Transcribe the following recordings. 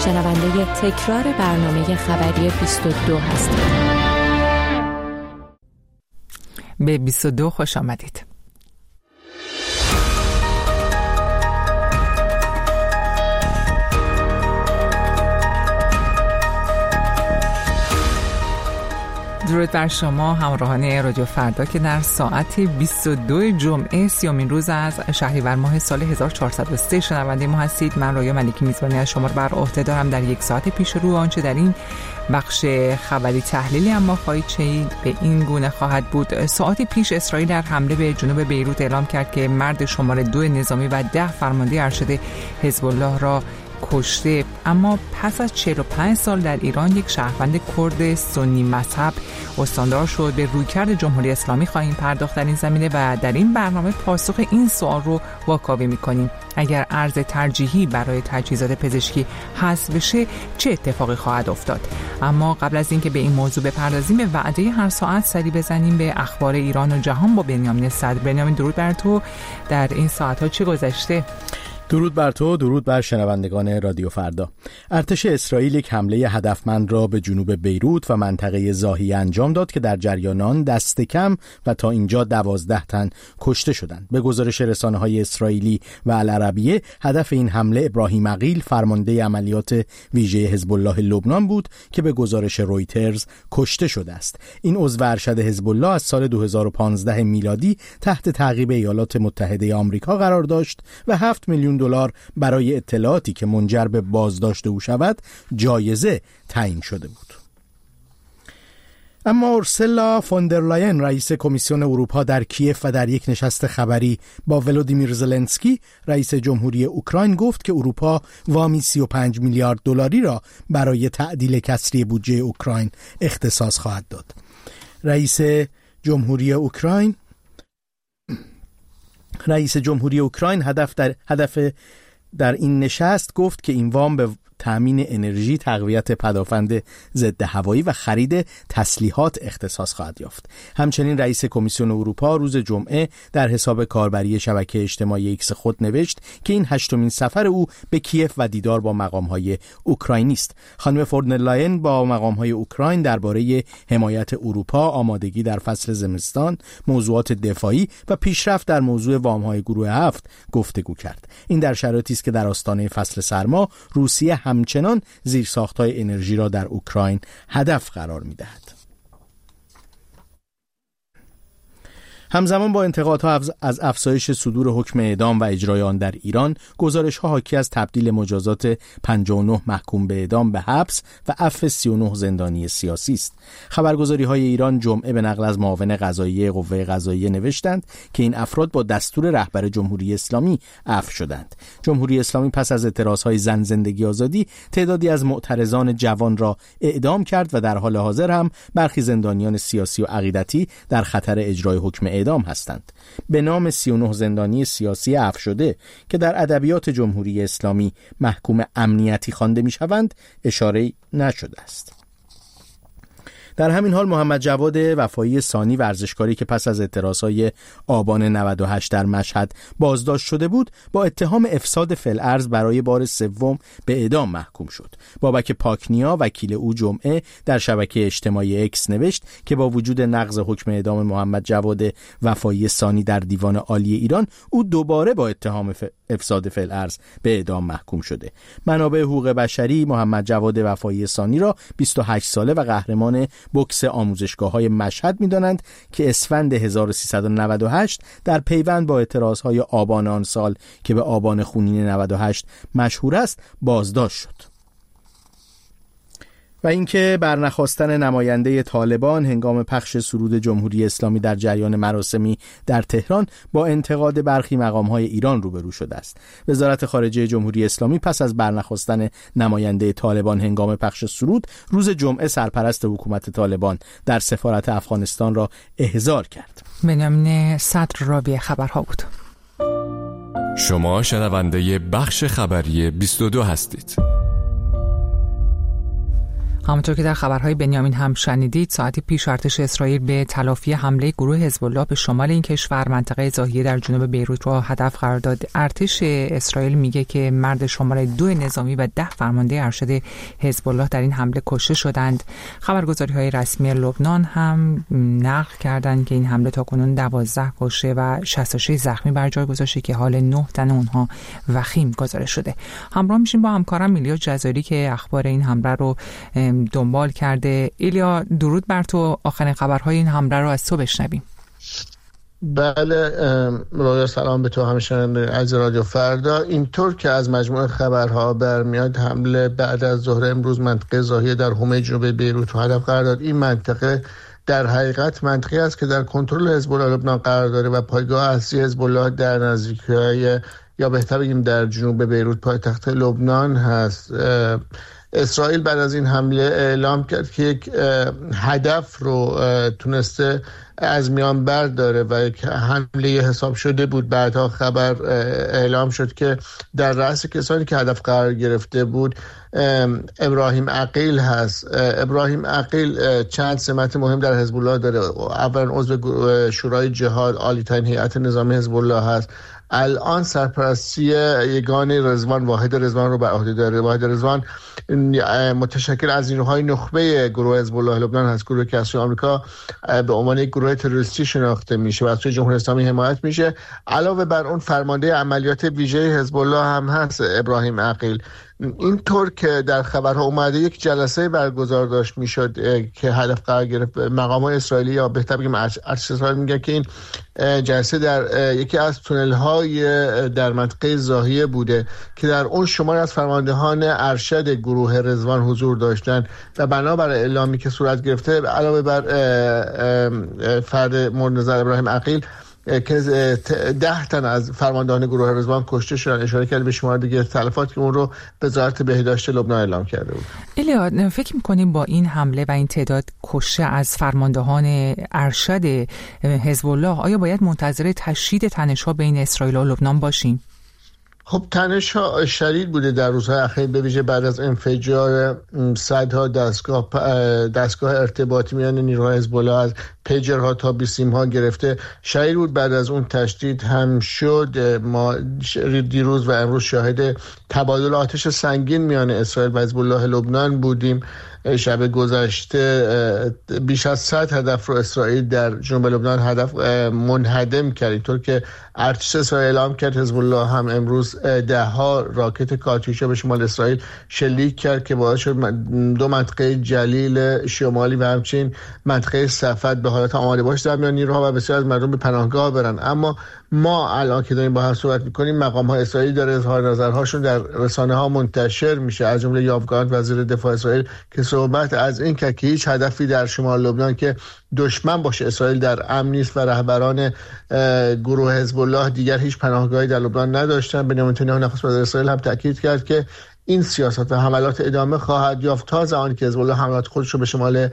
شنونده تکرار برنامه خبری 22 هستید. به 22 خوش آمدید. درود بر شما همراهان رادیو فردا که در ساعت 22 جمعه 30 روز از شهریور ماه سال 1403 شنونده ما هستید. من رویا ملکی میزبانی از شما رو بر عهده دارم. در یک ساعت پیش رو آنچه در این بخش خبری تحلیلی اما خواهید شنید به این گونه خواهد بود. ساعتی پیش اسرائیل در حمله به جنوب بیروت اعلام کرد که مرد شماره 2 نظامی و 10 فرمانده ارشد حزب الله را کشته. اما پس از 45 سال در ایران یک شهروند کرد سنی مذهب استاندار شد. به رویکرد جمهوری اسلامی خواهیم پرداخت در این زمینه و در این برنامه پاسخ این سوال رو واکاوی می‌کنیم. اگر ارز ترجیحی برای تجهیزات پزشکی حذف بشه چه اتفاقی خواهد افتاد؟ اما قبل از اینکه به این موضوع بپردازیم، به وعده هر ساعت سری بزنیم به اخبار ایران و جهان با بنیامین صدر. بنیامین، درود بر تو. در این ساعت‌ها چه گذشته؟ درود بر تو، درود بر شنوندگان رادیو فردا. ارتش اسرائیل یک حمله هدفمند را به جنوب بیروت و منطقه ضاحیه انجام داد که در جریان آن دست کم و تا اینجا 12 تن کشته شدند. به گزارش رسانه‌های اسرائیلی و العربیه، هدف این حمله ابراهیم عقیل، فرمانده عملیات ویژه حزب الله لبنان بود که به گزارش رویترز کشته شده است. این عضو ارشد حزب الله از سال 2015 میلادی تحت تعقیب ایالات متحده آمریکا قرار داشت و 7 میلیون دلار برای اطلاعاتی که منجر به بازداشت او شود جایزه تعیین شده بود. اما اورسولا فوندرلاین، رئیس کمیسیون اروپا، در کیف و در یک نشست خبری با ولودیمیر زلنسکی، رئیس جمهوری اوکراین، گفت که اروپا وامی 35 میلیارد دلاری را برای تعدیل کسری بودجه اوکراین اختصاص خواهد داد. رئیس جمهوری اوکراین هدف در این نشست گفت که این وام به تامین انرژی، تقویت پدافند ضد هوایی و خرید تسلیحات اختصاص خواهد یافت. همچنین رئیس کمیسیون اروپا روز جمعه در حساب کاربری شبکه اجتماعی ایکس خود نوشت که این 8مین سفر او به کیف و دیدار با مقام‌های اوکراینی است. خانم فوندرلاین با مقام‌های اوکراین درباره حمایت اروپا، آمادگی در فصل زمستان، موضوعات دفاعی و پیشرفت در موضوع وام‌های گروه 7 گفتگو کرد. این در شرایطی است که در آستانه فصل سرما روسیه همچنان زیرساخت‌های انرژی را در اوکراین هدف قرار می‌دهد. همزمان با انتقادها از افزایش صدور حکم اعدام و اجرای آن در ایران، گزارش‌ها حاکی از تبدیل مجازات 59 محکوم به اعدام به حبس و عفو 39 زندانی سیاسی است. خبرگزاری‌های ایران جمعه به نقل از معاون قضاییه قوه قضاییه نوشتند که این افراد با دستور رهبر جمهوری اسلامی عفو شدند. جمهوری اسلامی پس از اعتراضهای زن زندگی آزادی تعدادی از معترضان جوان را اعدام کرد و در حال حاضر هم برخی زندانیان سیاسی و عقیدتی در خطر اجرای حکم اعدام هستند. به نام 39 زندانی سیاسی عفو شده که در ادبیات جمهوری اسلامی محکوم امنیتی خوانده می‌شوند اشاره نشده است. در همین حال محمد جواد وفایی ثانی، ورزشکاری که پس از اعتراضهای آبان 98 در مشهد بازداشت شده بود، با اتهام افساد فی‌الارض برای بار سوم به اعدام محکوم شد. بابک پاکنیا، وکیل او، جمعه در شبکه اجتماعی اکس نوشت که با وجود نقض حکم اعدام محمد جواد وفایی ثانی در دیوان عالی ایران، او دوباره با اتهام افساد فی‌الارض به اعدام محکوم شده. منابع حقوق بشری محمد جواد وفایی ثانی را 28 ساله و قهرمان بوکس آموزشگاه‌های مشهد می‌دانند که اسفند 1398 در پیوند با اعتراضهای آبان آن سال که به آبان خونین 98 مشهور است بازداشت شد. و اینکه برنخواستن نماینده طالبان هنگام پخش سرود جمهوری اسلامی در جریان مراسمی در تهران با انتقاد برخی مقام‌های ایران روبرو شده است. وزارت خارجه جمهوری اسلامی پس از برنخواستن نماینده طالبان هنگام پخش سرود روز جمعه سرپرست حکومت طالبان در سفارت افغانستان را احضار کرد. بنیامین صدر رابع خبرها بود. شما شنونده بخش خبری 22 هستید. همونطور که در خبرهای بنیامین هم شنیدید، ساعتی پیش ارتش اسرائیل به تلافی حمله گروه حزب الله به شمال این کشور منطقه ضاحیه در جنوب بیروت را هدف قرار داد. ارتش اسرائیل میگه که مرد شماره 2 نظامی و 10 فرمانده ارشد حزب الله در این حمله کشته شدند. خبرگزاری‌های رسمی لبنان هم نقل کردند که این حمله تاکنون 12 کشته و 66 زخمی بر جای گذاشته که حال 9 تن اونها وخیم گزارش شده. همراه میشیم با همکارم ایلیا جزایری که اخبار این حمله رو دنبال کرده. ایلیا، درود بر تو. آخرین خبرهای این حمله رو از تو بشنویم. بله، رویا سلام به تو همشنوندگان از رادیو فردا. اینطور که از مجموعه خبرها برمیاد، حمله بعد از ظهر امروز منطقه ضاحیه در حومه جنوب بیروت رو هدف قرار داد. این منطقه در حقیقت منطقه است که در کنترل حزب الله لبنان قرار داره و پایگاه اصلی حزب الله در نزدیکی‌های، یا بهتر بگیم در جنوب بیروت پایتخت لبنان هست. اسرائیل بعد از این حمله اعلام کرد که یک هدف رو تونسته از میان برداره و یک حمله حساب شده بود. بعدها خبر اعلام شد که در رأس کسانی که هدف قرار گرفته بود ابراهیم عقیل هست. ابراهیم عقیل چند سمت مهم در حزب الله داره. اولا عضو شورای جهاد، عالی‌ترین هیئت نظامی حزب الله هست. الان سرپرستی یگان رضوان، واحد رضوان رو بر عهده داره. واحد رضوان متشکل از نیروهای نخبه گروه حزب الله لبنان هست، گروهی که از سوی آمریکا به عنوان یک گروه تروریستی شناخته میشه و از سوی جمهوری اسلامی حمایت میشه. علاوه بر اون فرمانده عملیات ویژه حزب الله هم هست ابراهیم عقیل. اینطور که در خبرها اومده یک جلسه برگزار داشت میشد که هدف قرار گرفت مقامات اسرائیلی، یا بهتر بگیم ارتش اسرائیل میگه که این جلسه در یکی از تونل های در منطقه ضاحیه بوده که در اون شماری از فرماندهان ارشد گروه رضوان حضور داشتن و بنابر اعلامی که صورت گرفته، علاوه بر فرد مورد نظر ابراهیم عقیل که 10 تن از فرماندهان گروه رضوان کشته شدن، اشاره کرد به شمار دیگه تلفات که اون رو وزارت بهداشت لبنان اعلام کرده بود. ایلیا، فکر می‌کنیم با این حمله و این تعداد کشته از فرماندهان ارشد حزب الله، آیا باید منتظر تشدید تنش‌ها بین اسرائیل و لبنان باشیم؟ خب تنش‌ها شدید بوده در روزهای اخیر، به ویژه بعد از انفجار صدها دستگاه ارتباطی میان نیروهای حزب الله، از پیجرها تا بیسیم‌ها گرفته. شدید بود. بعد از اون تشدید هم شد. ما دیروز و امروز شاهد تبادل آتش سنگین میان اسرائیل و حزب الله لبنان بودیم. شب گذشته بیش از 100 هدف رو اسرائیل در جنوب لبنان هدف منهدم کرد. اینطور که ارتش اسرائیل اعلام کرد، حزب الله هم امروز 10 راکت کاتیوشا به شمال اسرائیل شلیک کرد که باعث شد 2 منطقه جلیل شمالی و همچنین منطقه صفد به حالت آماده باش در میان نیروها و بسیار از مردم به پناهگاه برن. اما ما الان که داریم با هم صحبت می‌کنیم، مقام‌های اسرائیلی داره اظهار نظرهاشون در رسانه‌ها منتشر میشه، از جمله یوآف گالانت وزیر دفاع اسرائیل که صحبت از این که هیچ هدفی در شمال لبنان که دشمن باشه اسرائیل در امن نیست و رهبران گروه حزب الله دیگر هیچ پناهگاهی در لبنان نداشتن. بنیامین نتانیاهو نخست وزیر اسرائیل هم تاکید کرد که این سیاست و حملات ادامه خواهد یافت تا زمانی که حزب الله حملات خودش رو به شمال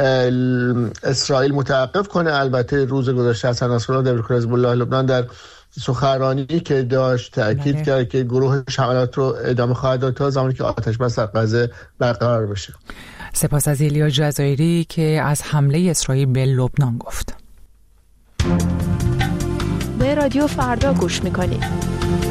اسرائیل متوقف کنه. البته روز گذشته حسن نصرالله دبیرکل حزب الله لبنان در سخنرانی که داشت تاکید کرد که گروهش حملات رو ادامه خواهد داد تا زمانی که آتش بس در غزه برقرار بشه. سپاس از ایلیا جزایری که از حمله اسرائیل به لبنان گفت. به رادیو فردا گوش میکنید.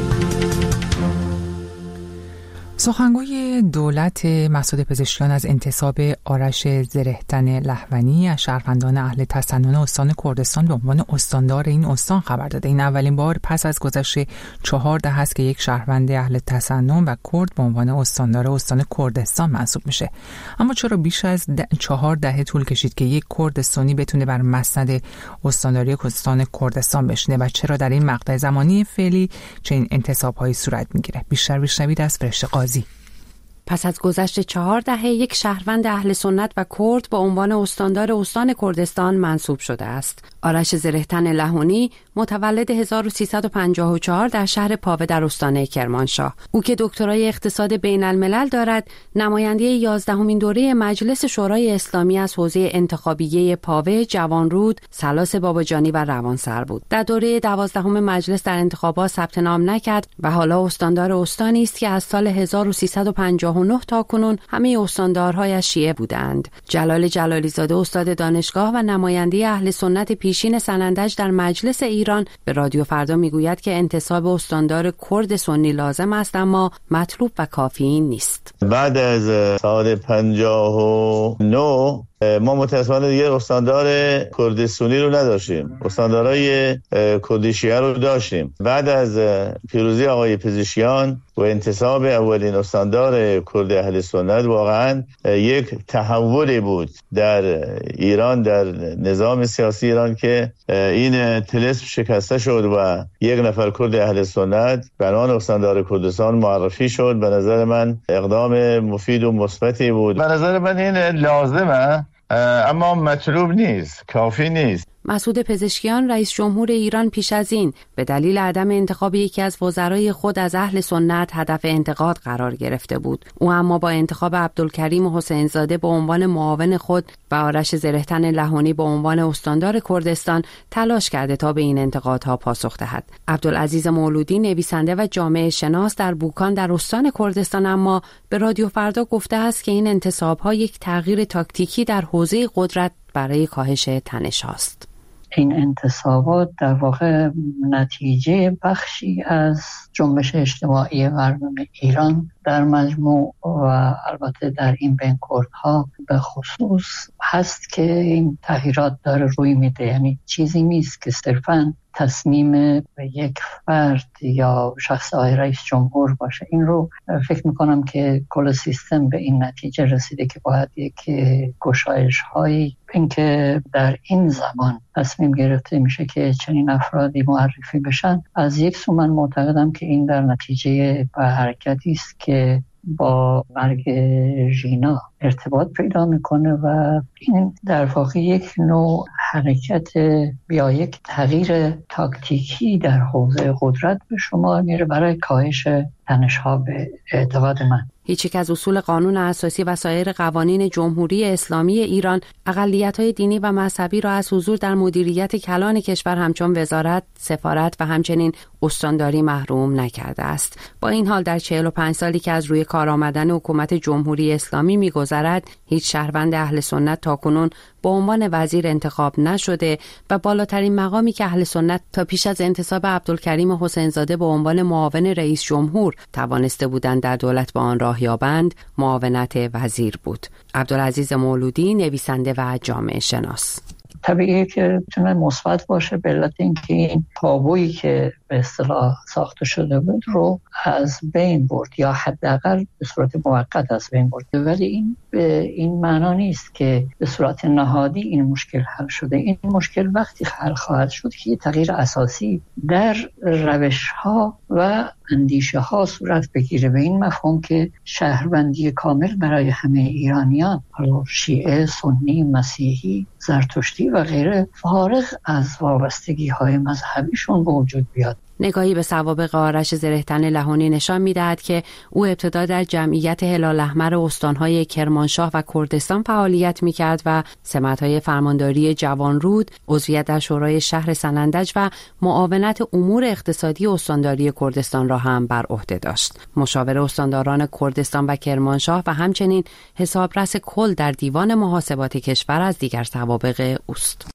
سخنگوی دولت مسعود پزشکیان از انتصاب آرش زرهتن لهونی از شهروندان اهل تسنن استان کردستان به عنوان استاندار این استان خبر داده. این اولین بار پس از گذشت 4 دهه است که یک شهروند اهل تسنن و کرد به عنوان استاندار استان کردستان منصوب میشه. اما چرا بیش از 4 دهه طول کشید که یک کردستانی بتونه بر مسند استانداری استان کردستان بشینه و چرا در این مقطع زمانی فعلی چنین انتصاب‌هایی صورت میگیره؟ بیشتر بشنوید از فرشته قاضی. پس از گذشت 4 دهه یک شهروند اهل سنت و کرد با عنوان استاندار استان کردستان منصوب شده است. آرش زرهتن لهونی متولد 1354 در شهر پاوه در استان کرمانشاه. او که دکترای اقتصاد بین الملل دارد، نماینده 11مین دوره مجلس شورای اسلامی از حوزه انتخابیه پاوه، جوانرود، سلاس باباجانی و روانسر بود. در دوره 12 مجلس در انتخابات ثبت نام نکرد و حالا استاندار استانی است که از سال 1359 1959 تاکنون همه استاندارهایش شیعه بودند. جلال جلالی زاده استاد دانشگاه و نماینده اهل سنت پیشین سنندج در مجلس ایران به رادیو فردا میگوید که انتصاب استاندار کرد سنی لازم است اما مطلوب و کافی نیست. بعد از سال 59 ما متأسفانه دیگه استاندار کرد سنی رو نداشتیم، استاندارهای کرد شیعه رو داشتیم. بعد از پیروزی آقای پزشکیان و انتصاب اولین استاندار کرد اهل سنت واقعا یک تحولی بود در ایران، در نظام سیاسی ایران که این طلسم شکسته شد و یک نفر کرد اهل سنت به عنوان استاندار کردستان معرفی شد. به نظر من اقدام مفید و مثبتی بود. به نظر من این لازمه اما مطلوب نیست، کافی نیست. مسعود پزشکیان رئیس جمهور ایران پیش از این به دلیل عدم انتخاب یکی از وزرای خود از اهل سنت هدف انتقاد قرار گرفته بود. او اما با انتخاب عبدالکریم حسین زاده به عنوان معاون خود و آرش زرهتن لهونی به عنوان استاندار کردستان تلاش کرده تا به این انتقادها پاسخ دهد. عبدالعزیز مولودی نویسنده و جامعه شناس در بوکان در استان کردستان اما به رادیو فردا گفته است که این انتصاب‌ها یک تغییر تاکتیکی در حوزه قدرت برای کاهش تنش است. این انتصابات در واقع نتیجه بخشی از جنبش اجتماعی مردم ایران در مجموع و البته در این بین کردها به خصوص هست که این تغییرات داره روی میده. یعنی چیزی نیست که صرفاً تصمیم یک فرد یا شخص آقای رئیس جمهور باشه. این رو فکر میکنم که کل سیستم به این نتیجه رسیده که باید یک گشایش هایی این که در این زمان تصمیم گرفته میشه که چنین افرادی معرفی بشن. از یک سو من معتقدم که این در نتیجه و حرکتی است که با مرگ ژینا ارتباط پیدا میکنه و این در واقع یک نوع حرکت یا یک تغییر تاکتیکی در حوزه قدرت به شمار میره برای کاهش تنش‌ها به اعتقاد من. هیچ یک از اصول قانون اساسی و سایر قوانین جمهوری اسلامی ایران اقلیت‌های دینی و مذهبی را از حضور در مدیریت کلان کشور همچون وزارت، سفارت و همچنین استانداری محروم نکرده است. با این حال در 45 سالی که از روی کار آمدن حکومت جمهوری اسلامی می‌گذرد، هیچ شهروند اهل سنت تاکنون به عنوان وزیر انتخاب نشده و بالاترین مقامی که اهل سنت تا پیش از انتصاب عبدالکریم حسین زاده به عنوان معاون رئیس جمهور توانسته بودند در دولت با آن راه یابند، معاونت وزیر بود. عبدالعزیز مولودی نویسنده و جامعه شناس. طبیعیه که تونه مثبت باشه به علت اینکه این تابویی که به اصطلاح ساخته شده بود رو از بین برد یا حداقل به صورت موقت از بین برد. ولی این به این معنا نیست که به صورت نهادی این مشکل حل شده. این مشکل وقتی حل خواهد شد که تغییر اساسی در روش‌ها و اندیشه ها صورت بگیره به این مفهوم که شهروندی کامل برای همه ایرانیان، شیعه، سنی، مسیحی، زرتشتی و غیره، فارغ از وابستگی های مذهبیشون به وجود بیاد. نگاهی به سوابق آرش زرهتن لهونی نشان می‌دهد که او ابتدا در جمعیت هلال احمر استان‌های کرمانشاه و کردستان فعالیت می‌کرد و سمت‌های فرمانداری جوانرود، عضویت در شورای شهر سنندج و معاونت امور اقتصادی استانداری کردستان را هم بر عهده داشت. مشاور استانداران کردستان و کرمانشاه و همچنین حسابرس کل در دیوان محاسبات کشور از دیگر سوابق اوست.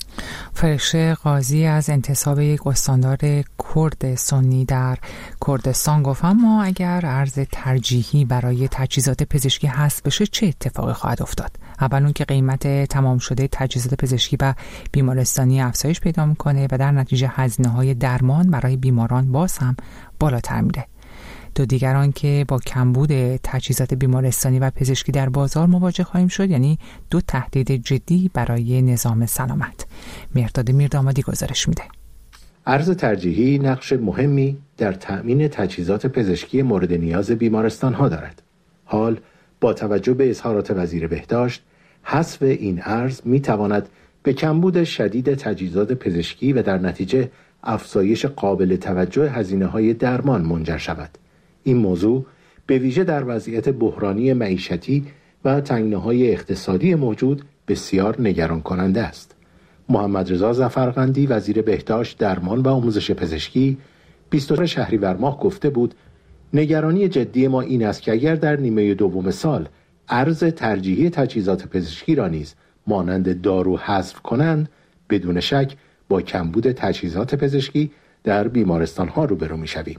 فرشته قاضی از انتصاب یک استاندار کرد سنی در کردستان گفت اما اگر ارز ترجیحی برای تجهیزات پزشکی حذف بشه چه اتفاقی خواهد افتاد؟ اول اون که قیمت تمام شده تجهیزات پزشکی و بیمارستانی افزایش پیدا میکنه و در نتیجه هزینه‌های درمان برای بیماران باز هم بالاتر میره. دو دیگران که با کمبود تجهیزات بیمارستانی و پزشکی در بازار مواجه خواهیم شد، یعنی دو تهدید جدی برای نظام سلامت. مهرداد میردامادی گزارش میده. ارز ترجیحی نقش مهمی در تأمین تجهیزات پزشکی مورد نیاز بیمارستان‌ها دارد. حال با توجه به اظهارات وزیر بهداشت، حذف این ارز میتواند به کمبود شدید تجهیزات پزشکی و در نتیجه افزایش قابل توجه هزینه‌های درمان منجر شود. این موضوع به ویژه در وضعیت بحرانی معیشتی و تنگناهای اقتصادی موجود بسیار نگران کننده است. محمد رضا ظفرقندی وزیر بهداشت، درمان و آموزش پزشکی 24 شهریور ماه گفته بود نگرانی جدی ما این است که اگر در نیمه دوم سال ارز ترجیحی تجهیزات پزشکی را نیز مانند دارو حذف کنند، بدون شک با کمبود تجهیزات پزشکی در بیمارستان‌ها روبرو می‌شویم.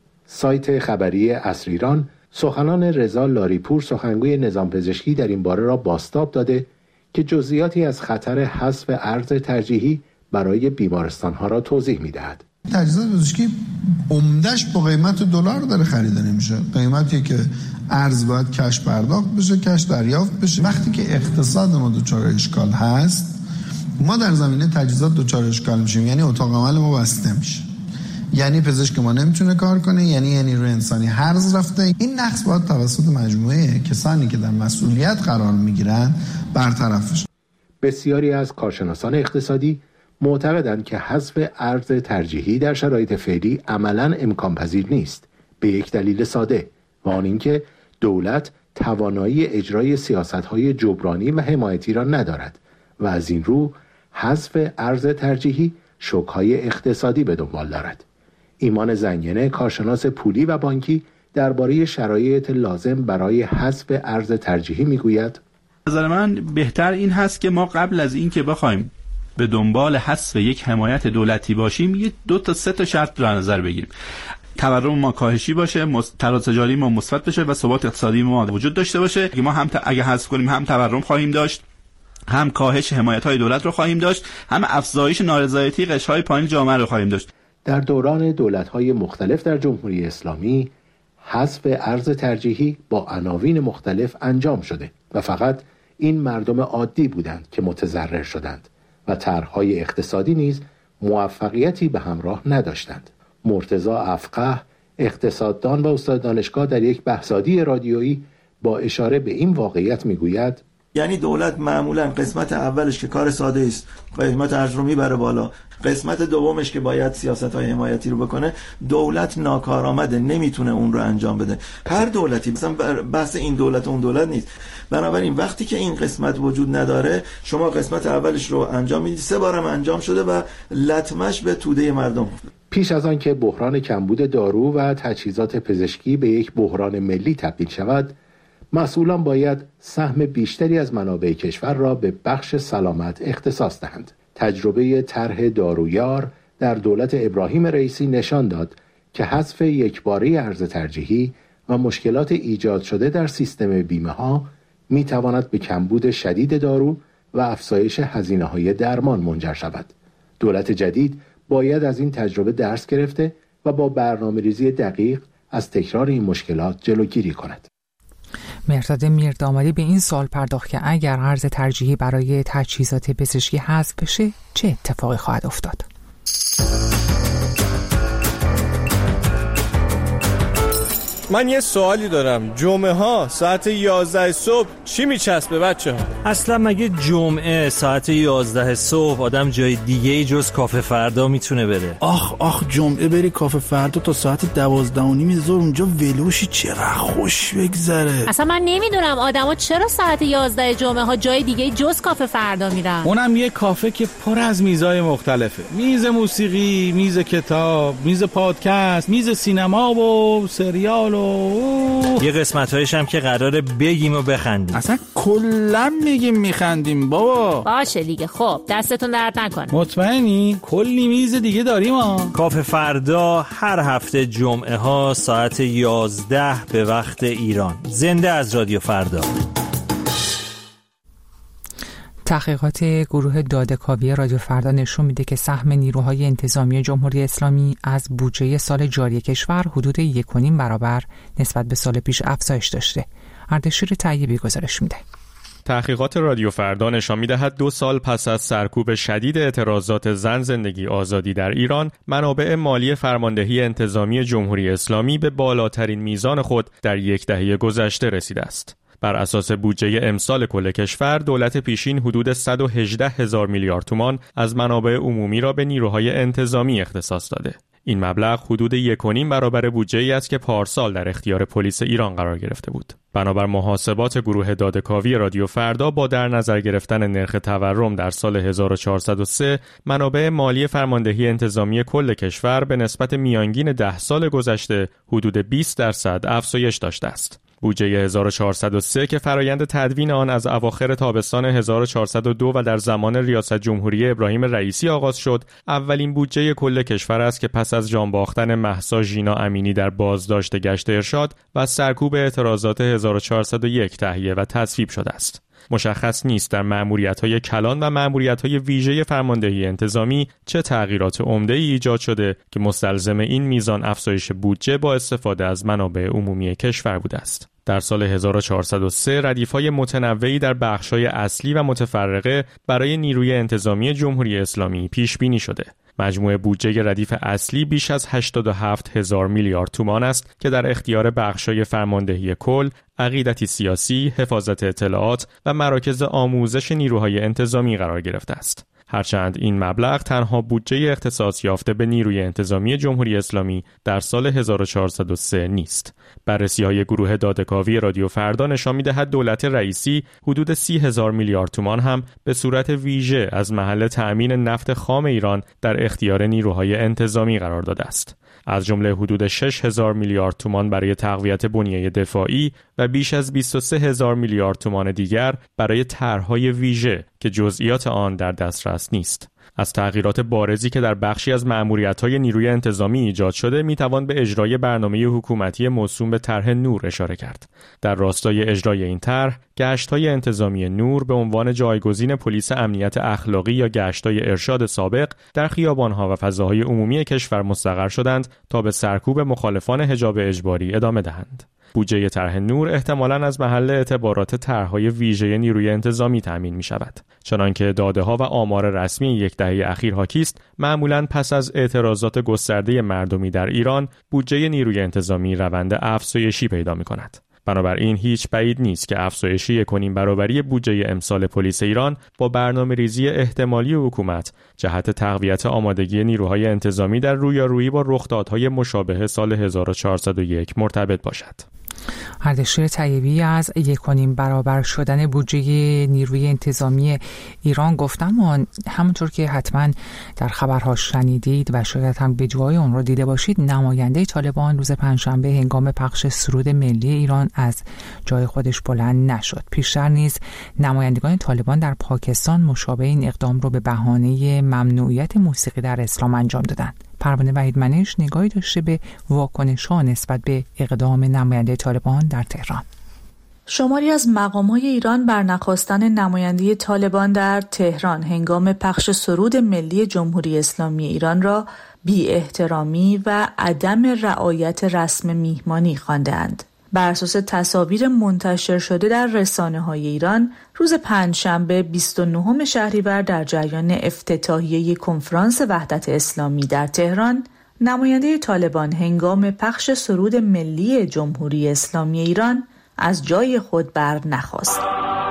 سایت خبری عصر ایران سخنان رضا لاریپور سخنگوی نظام پزشکی در این باره را بازتاب داده که جزئیاتی از خطر حذف ارز ترجیحی برای بیمارستان‌ها را توضیح می‌دهد. تجهیزات پزشکی عمدش با قیمت دلار داره خریده نمیشه. قیمتی که ارز باید کش پرداخت بشه، کش دریافت بشه. وقتی که اقتصاد ما دچار اشکال هست، ما در زمینه تجهیزات دچار اشکال میشیم، یعنی اتاق عمل ما بسته میشه، یعنی پزشک ما نمیتونه کار کنه، یعنی نیروی انسانی هرز رفته. این نقص باید توسط مجموعه کسانی که در مسئولیت قرار میگیرن برطرف بشه. بسیاری از کارشناسان اقتصادی معتقدند که حذف ارز ترجیحی در شرایط فعلی عملاً امکان پذیر نیست، به یک دلیل ساده، و آن اینکه دولت توانایی اجرای سیاست‌های جبرانی و حمایتی را ندارد و از این رو حذف ارز ترجیحی شوک‌های اقتصادی به دنبال دارد. ایمان زنگنه، کارشناس پولی و بانکی، درباره شرایط لازم برای حذف ارز ترجیحی میگوید: نظر من بهتر این هست که ما قبل از این که بخوایم به دنبال حذف یک حمایت دولتی باشیم، یه 2 تا 3 تا شرط در نظر بگیریم. تورم ما کاهشی باشه، تراز تجاری ما مثبت بشه و ثبات اقتصادی ما وجود داشته باشه. ما هم اگه حذف کنیم هم تورم خواهیم داشت، هم کاهش حمایت‌های دولت رو خواهیم داشت، هم افزایش نارضایتی قشرهای پایین جامعه رو خواهیم داشت. در دوران دولت‌های مختلف در جمهوری اسلامی حذف ارز ترجیحی با عناوین مختلف انجام شده و فقط این مردم عادی بودند که متضرر شدند و طرح‌های اقتصادی نیز موفقیتی به همراه نداشتند. مرتضی افقه، اقتصاددان و استاد دانشگاه، در یک بحث‌آدی رادیویی با اشاره به این واقعیت میگوید: یعنی دولت معمولا قسمت اولش که کار ساده است، قیمت ارز رو میبره بالا، قسمت دومش که باید سیاست‌های حمایتی رو بکنه، دولت ناکارآمده، نمیتونه اون رو انجام بده. هر دولتی، مثلا بحث این دولت اون دولت نیست. بنابراین وقتی که این قسمت وجود نداره، شما قسمت اولش رو انجام میدید، 3 بارم انجام شده و لطمش به توده مردم. پیش از آن که بحران کمبود دارو و تجهیزات پزشکی به یک بحران ملی تبدیل شود، مسئولان باید سهم بیشتری از منابع کشور را به بخش سلامت اختصاص دهند. تجربه طرح دارویار در دولت ابراهیم رئیسی نشان داد که حذف یکباره ارز ترجیحی و مشکلات ایجاد شده در سیستم بیمه ها می تواند به کمبود شدید دارو و افزایش هزینه‌های درمان منجر شود. دولت جدید باید از این تجربه درس گرفته و با برنامه‌ریزی دقیق از تکرار این مشکلات جلوگیری کند. مهرداد میردامادی به این سوال پرداخت که اگر ارز ترجیحی برای تجهیزات پزشکی حذف بشه چه اتفاقی خواهد افتاد؟ من یه سوالی دارم. جمعه ها ساعت 11 صبح چی میچسبه بچه ها؟ اصلا مگه جمعه ساعت 11 صبح آدم جای دیگه جز کافه فردا میتونه بره؟ آخ جمعه بری کافه فردا تا ساعت 12:30 ظهر اونجا ولوشی، چقدر خوش بگذره. اصلا من نمیدونم آدما چرا ساعت 11 جمعه ها جای دیگه جز کافه فردا میرن. اونم یه کافه که پر از میزای مختلفه. میز موسیقی، میز کتاب، میز پادکست، میز سینما و سریال یه قسمت‌هایش هم که قراره بگیم و بخندیم. اصلا کلا میگیم میخندیم بابا. باشه دیگه، خب دستتون درد نکنه. مطمئنی؟ کلی میز دیگه داریم ها. کافه فردا هر هفته جمعه ها ساعت 11 به وقت ایران. زنده از رادیو فردا. تحقیقات گروه داده‌کاوی رادیو فردا نشون میده که سهم نیروهای انتظامی جمهوری اسلامی از بودجه سال جاری کشور حدود 1.5 برابر نسبت به سال پیش افزایش داشته. اردشیر طیبی گزارش میده. تحقیقات رادیو فردا نشان می‌دهد 2 سال پس از سرکوب شدید اعتراضات زن زندگی آزادی در ایران، منابع مالی فرماندهی انتظامی جمهوری اسلامی به بالاترین میزان خود در 1 دهه گذشته رسیده است. بر اساس بودجه امسال کل کشور، دولت پیشین حدود 118,000 میلیارد تومان از منابع عمومی را به نیروهای انتظامی اختصاص داده. این مبلغ حدود 1.5 برابر بودجه‌ای است که پارسال در اختیار پلیس ایران قرار گرفته بود. بنابر محاسبات گروه داده‌کاوی رادیو فردا با در نظر گرفتن نرخ تورم در سال 1403 منابع مالی فرماندهی انتظامی کل کشور به نسبت میانگین 10 سال گذشته حدود 20% افزایش داشته است. بودجه 1403 که فرایند تدوین آن از اواخر تابستان 1402 و در زمان ریاست جمهوری ابراهیم رئیسی آغاز شد، اولین بودجه کل کشور است که پس از جان باختن مهسا ژینا امینی در بازداشت گشت ارشاد و سرکوب اعتراضات 1401 تهیه و تصویب شده است. مشخص نیست در مأموریت‌های کلان و مأموریت‌های ویژه فرماندهی انتظامی چه تغییرات عمده‌ای ایجاد شده که مستلزم این میزان افزایش بودجه با استفاده از منابع عمومی کشور بوده است. در سال 1403 ردیف‌های متنوعی در بخش‌های اصلی و متفرقه برای نیروی انتظامی جمهوری اسلامی پیش بینی شده. مجموع بودجه ردیف اصلی بیش از 87,000 میلیارد تومان است که در اختیار بخش‌های فرماندهی کل، عقیدتی سیاسی، حفاظت اطلاعات و مراکز آموزش نیروهای انتظامی قرار گرفته است. هرچند این مبلغ تنها بودجه اختصاص یافته به نیروی انتظامی جمهوری اسلامی در سال 1403 نیست. بررسی‌های گروه داده‌کاوی رادیو فردا نشان می‌دهد دولت رئیسی حدود 30,000 میلیارد تومان هم به صورت ویژه از محل تأمین نفت خام ایران در اختیار نیروهای انتظامی قرار داده است. از جمله حدود 6,000 میلیارد تومان برای تقویت بنیه دفاعی و بیش از 23,000 میلیارد تومان دیگر برای طرح‌های ویژه که جزئیات آن در دسترس نیست. از تغییرات بارزی که در بخشی از مأموریت‌های نیروی انتظامی ایجاد شده میتوان به اجرای برنامه حکومتی موسوم به طرح نور اشاره کرد. در راستای اجرای این طرح، گشت‌های انتظامی نور به عنوان جایگزین پلیس امنیت اخلاقی یا گشت‌های ارشاد سابق در خیابان‌ها و فضاهای عمومی کشور مستقر شدند تا به سرکوب مخالفان حجاب اجباری ادامه دهند. بودجه طرح نور احتمالاً از محل اعتبارات طرح‌های ویژه نیروی انتظامی تأمین می‌شود. چنانکه داده‌ها و آمار رسمی یک دهه اخیر حاکی است، معمولاً پس از اعتراضات گسترده مردمی در ایران، بودجه نیروی انتظامی روند افزایشی پیدا می‌کند. بنابراین هیچ بعید نیست که افزایش 1.5 برابری بودجه امسال پلیس ایران با برنامه‌ریزی احتمالی حکومت جهت تقویت آمادگی نیروهای انتظامی در رویارویی با رخدادهای مشابه سال 1401 مرتبط باشد. اردشیر طیبی از 1.5 برابر شدن بودجه نیروی انتظامی ایران گفتم و همونطور که حتما در خبرها شنیدید و شاید هم ویدیوهای اون رو دیده باشید، نماینده طالبان روز پنجشنبه هنگام پخش سرود ملی ایران از جای خودش بلند نشد. پیشتر نیز نمایندگان طالبان در پاکستان مشابه این اقدام رو به بهانه ممنوعیت موسیقی در اسلام انجام دادند. پروانه وحیدمنش نگاهی داشته به واکنش‌ها نسبت به اقدام نماینده طالبان در تهران. شماری از مقام‌های ایران بر نخواستن نماینده طالبان در تهران هنگام پخش سرود ملی جمهوری اسلامی ایران را بی احترامی و عدم رعایت رسم میهمانی خواندند. بر اساس تصاویر منتشر شده در رسانه‌های ایران، روز پنجشنبه 29 شهریور در جریان افتتاحیه کنفرانس وحدت اسلامی در تهران، نماینده طالبان هنگام پخش سرود ملی جمهوری اسلامی ایران از جای خود بر نخاست.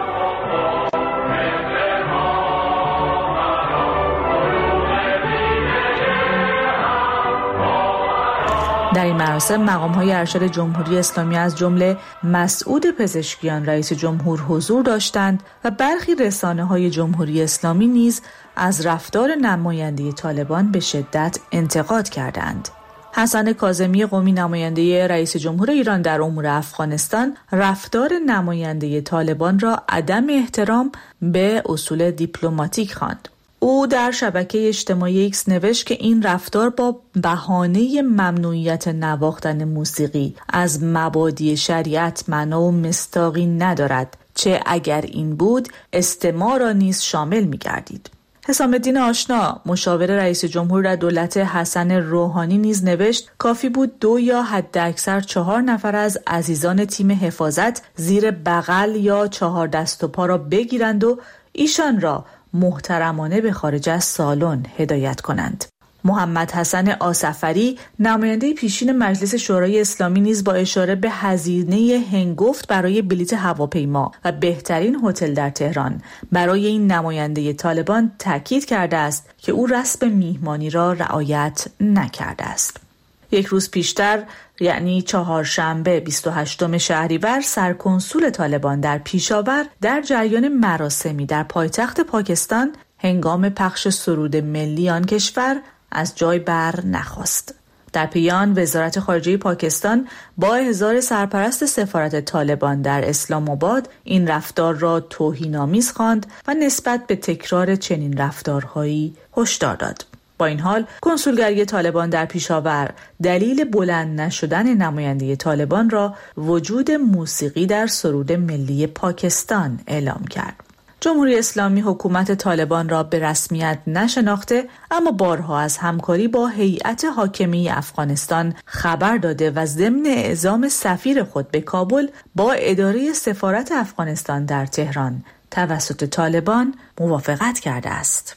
در این مراسم مقام‌های ارشد جمهوری اسلامی از جمله مسعود پزشکیان رئیس جمهور حضور داشتند و برخی رسانه‌های جمهوری اسلامی نیز از رفتار نماینده طالبان به شدت انتقاد کردند. حسن کاظمی قمی نماینده رئیس جمهور ایران در امور افغانستان رفتار نماینده طالبان را عدم احترام به اصول دیپلماتیک خواند. او در شبکه اجتماعی ایکس نوشت که این رفتار با بهانه ممنوعیت نواختن موسیقی از مبادی شریعت معنا و مصداقی ندارد، چه اگر این بود استماع را نیز شامل می‌گردید. حسام الدین آشنا مشاور رئیس جمهور در دولت حسن روحانی نیز نوشت کافی بود 2 یا حداکثر 4 نفر از عزیزان تیم حفاظت زیر بغل یا 4 دست و پا را بگیرند و ایشان را محترمانه به خارج از سالن هدایت کنند. محمد حسن آصفری نماینده پیشین مجلس شورای اسلامی نیز با اشاره به هزینه هنگفت برای بلیط هواپیما و بهترین هتل در تهران برای این نماینده طالبان تاکید کرده است که او رسم میهمانی را رعایت نکرده است. یک روز پیشتر، یعنی چهارشنبه 28 شهریور، سرکنسول طالبان در پیشاور در جریان مراسمی در پایتخت پاکستان هنگام پخش سرود ملی آن کشور از جای بر نخاست. در پی آن وزارت خارجه پاکستان با احضار سرپرست سفارت طالبان در اسلام آباد این رفتار را توهین‌آمیز خواند و نسبت به تکرار چنین رفتارهایی هشدار داد. با این حال کنسولگری طالبان در پیشاور دلیل بلند نشدن نماینده طالبان را وجود موسیقی در سرود ملی پاکستان اعلام کرد. جمهوری اسلامی حکومت طالبان را به رسمیت نشناخته، اما بارها از همکاری با هیئت حاکمه افغانستان خبر داده و ضمن اعزام سفیر خود به کابل با اداره سفارت افغانستان در تهران توسط طالبان موافقت کرده است.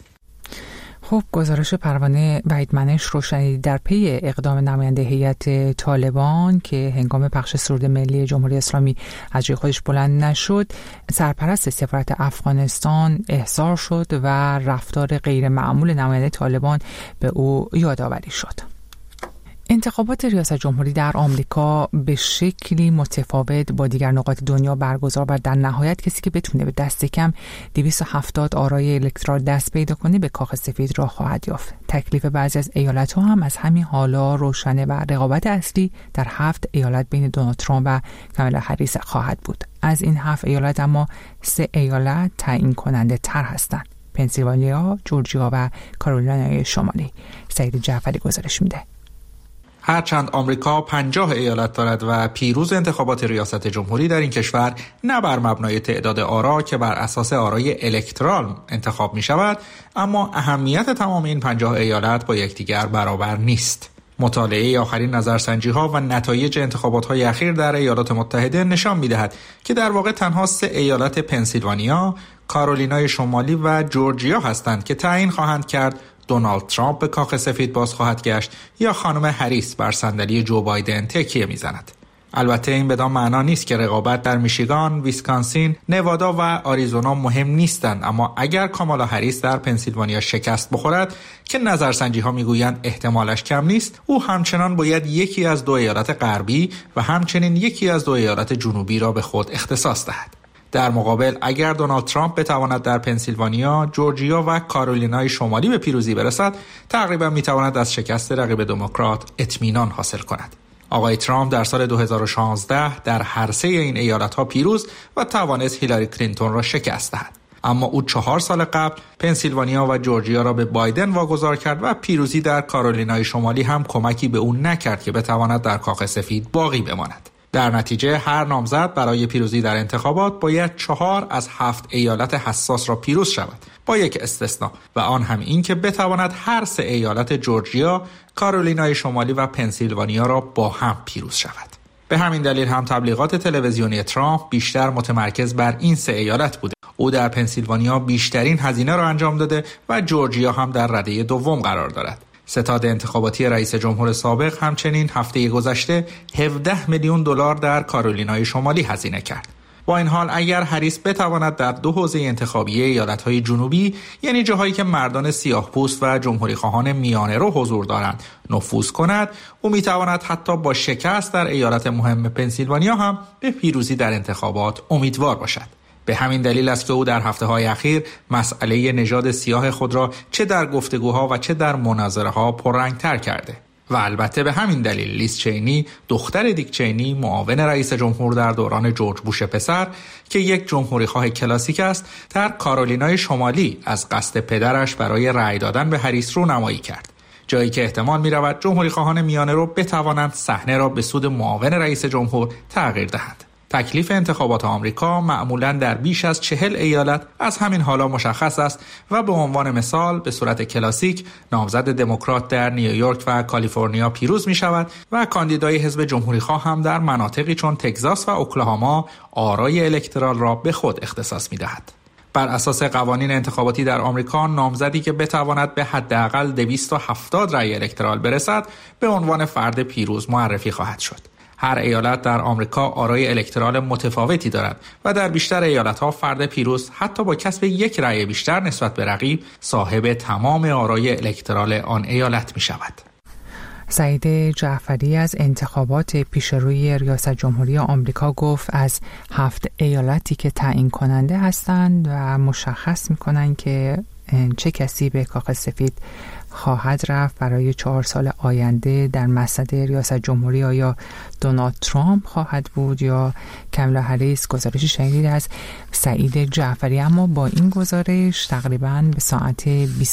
خب، گزارش پروانه وحید منش رو شنیدید. در پی اقدام نماینده هیئت طالبان که هنگام پخش سرود ملی جمهوری اسلامی از جای خودش بلند نشد، سرپرست سفارت افغانستان احضار شد و رفتار غیر معمول نماینده طالبان به او یادآوری شد. انتخابات ریاست جمهوری در آمریکا به شکلی متفاوت با دیگر نقاط دنیا برگزار و در نهایت کسی که بتونه به دست کم 270 آرای الکترال دست پیدا کنه به کاخ سفید را خواهد یافت. تکلیف بعضی از ایالت‌ها هم از همین حالا روشنه و رقابت اصلی در 7 ایالت بین دونالد ترامپ و کامالا هریس خواهد بود. از این 7 ایالت اما 3 ایالت تعیین کننده تر هستند: پنسیلوانیا، جورجیا و کارولینای شمالی. سعید جعفری گزارش میده. هرچند آمریکا 50 ایالت دارد و پیروز انتخابات ریاست جمهوری در این کشور نه بر مبنای تعداد آرا که بر اساس آرای الکترال انتخاب می شود، اما اهمیت تمام این 50 ایالت با یکدیگر برابر نیست. مطالعه آخرین نظرسنجی‌ها و نتایج انتخابات‌های اخیر در ایالات متحده نشان می‌دهد که در واقع تنها 3 ایالت پنسیلوانیا، کارولینای شمالی و جورجیا هستند که تعیین خواهند کرد دونالد ترامپ به کاخ سفید باز خواهد گشت یا خانم هریس بر صندلی جو بایدن تکیه میزند. البته این بدان معنا نیست که رقابت در میشیگان، ویسکانسین، نوادا و آریزونا مهم نیستند، اما اگر کامالا هریس در پنسیلوانیا شکست بخورد که نظرسنجی‌ها میگویند احتمالش کم نیست، او همچنان باید یکی از 2 ایالت غربی و همچنین یکی از 2 ایالت جنوبی را به خود اختصاص دهد. در مقابل اگر دونالد ترامپ بتواند در پنسیلوانیا، جورجیا و کارولینای شمالی به پیروزی برسد، تقریبا میتواند از شکست رقیب دموکرات اطمینان حاصل کند. آقای ترامپ در سال 2016 در هر 3 این ایالت‌ها پیروز و توانست هیلاری کلینتون را شکست دهد. اما او 4 سال قبل پنسیلوانیا و جورجیا را به بایدن واگذار کرد و پیروزی در کارولینای شمالی هم کمکی به او نکرد که بتواند در کاخ سفید باقی بماند. در نتیجه هر نامزد برای پیروزی در انتخابات باید 4 از 7 ایالت حساس را پیروز شود، با یک استثنا و آن هم این که بتواند هر 3 ایالت جورجیا، کارولینای شمالی و پنسیلوانیا را با هم پیروز شود. به همین دلیل هم تبلیغات تلویزیونی ترامپ بیشتر متمرکز بر این 3 ایالت بوده. او در پنسیلوانیا بیشترین هزینه را انجام داده و جورجیا هم در رده دوم قرار دارد. ستاد انتخاباتی رئیس جمهور سابق همچنین هفته گذشته 17 میلیون دلار در کارولینای شمالی هزینه کرد. با این حال اگر هریس بتواند در 2 حوزه انتخابی ایالت‌های جنوبی، یعنی جاهایی که مردان سیاه‌پوست و جمهوری‌خواهان میانه‌رو حضور دارند، نفوذ کند، او می‌تواند حتی با شکست در ایالت مهم پنسیلوانیا هم به پیروزی در انتخابات امیدوار باشد. به همین دلیل است که او در هفته‌های اخیر مسئله نژاد سیاه خود را چه در گفتگوها و چه در مناظره‌ها پررنگ‌تر کرده. و البته به همین دلیل لیز چینی، دختر دیک چینی، معاون رئیس جمهور در دوران جورج بوش پسر که یک جمهوری‌خواه کلاسیک است، در کارولینای شمالی از قصد پدرش برای رأی دادن به هریس رونمایی کرد، جایی که احتمال می‌رود جمهوری‌خواهان میانه‌رو بتوانند صحنه را به سود معاون رئیس جمهور تغییر دهند. تکلیف انتخابات آمریکا معمولاً در بیش از 40 ایالت از همین حالا مشخص است و به عنوان مثال به صورت کلاسیک نامزد دموکرات در نیویورک و کالیفرنیا پیروز می شود و کاندیدای حزب جمهوری‌خواه هم در مناطقی چون تگزاس و اوکلاهاما آرای الکترال را به خود اختصاص می دهد. بر اساس قوانین انتخاباتی در آمریکا، نامزدی که بتواند به حداقل 270 رأی الکترال برسد به عنوان فرد پیروز معرفی خواهد شد. هر ایالت در آمریکا آرای الکترال متفاوتی دارد و در بیشتر ایالت‌ها فرد پیروز حتی با کسب 1 رأی بیشتر نسبت به رقیب صاحب تمام آرای الکترال آن ایالت می‌شود. سعید جعفری از انتخابات پیشروی ریاست جمهوری آمریکا گفت از 7 ایالتی که تعیین کننده هستند و مشخص می‌کنند که چه کسی به کاخ سفید خواهد رفت برای 4 سال آینده در مصد ریاست جمهوری، آیا دونالد ترامپ خواهد بود یا کامالا هریس. گزارشی شنیدید از سعید جعفری. اما با این گزارش تقریباً به ساعت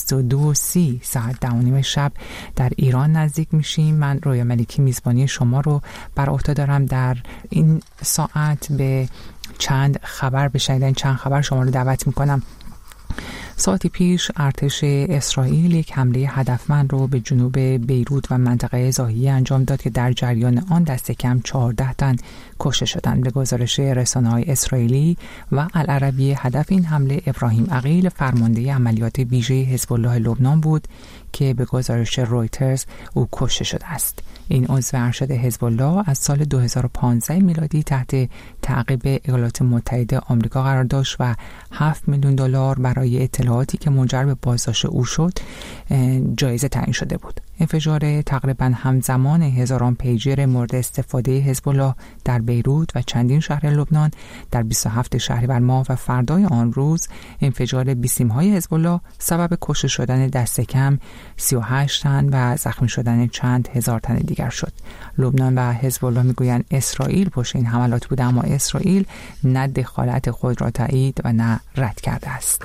22:30 ساعت 10:30 شب در ایران نزدیک میشیم. من رویا ملیکی میزبانی شما رو بر عهده دارم. در این ساعت به چند خبر، به شنیدن چند خبر شما رو دعوت میکنم. ساعتی پیش ارتش اسرائیل یک حمله هدفمند رو به جنوب بیروت و منطقه ضاحیه انجام داد که در جریان آن دست کم 14 تن کشته شدند. به گزارش رسانه‌های اسرائیلی و العربیه، هدف این حمله ابراهیم عقیل، فرمانده عملیات ویژه حزب الله لبنان بود که به گزارش رویترز او کشته شده است. این عضو ارشد حزب الله از سال 2015 میلادی تحت تعقیب ایالات متحده آمریکا قرار داشت و $7 میلیون برای اطلاعاتی که منجر به بازداشت او شد جایزه تعیین شده بود. انفجار تقریبا همزمان هزاران پیجر مورد استفاده حزب الله در بیروت و چندین شهر لبنان در 27 شهریور ماه و فردای آن روز انفجار بیسیم‌های حزب الله سبب کشته شدن دست کم 38 تن و زخمی شدن چند هزار تن دیگر شد. لبنان و حزب الله میگویند اسرائیل پشت این حملات بوده، اما اسرائیل نه دخالت خود را تایید و نه رد کرده است.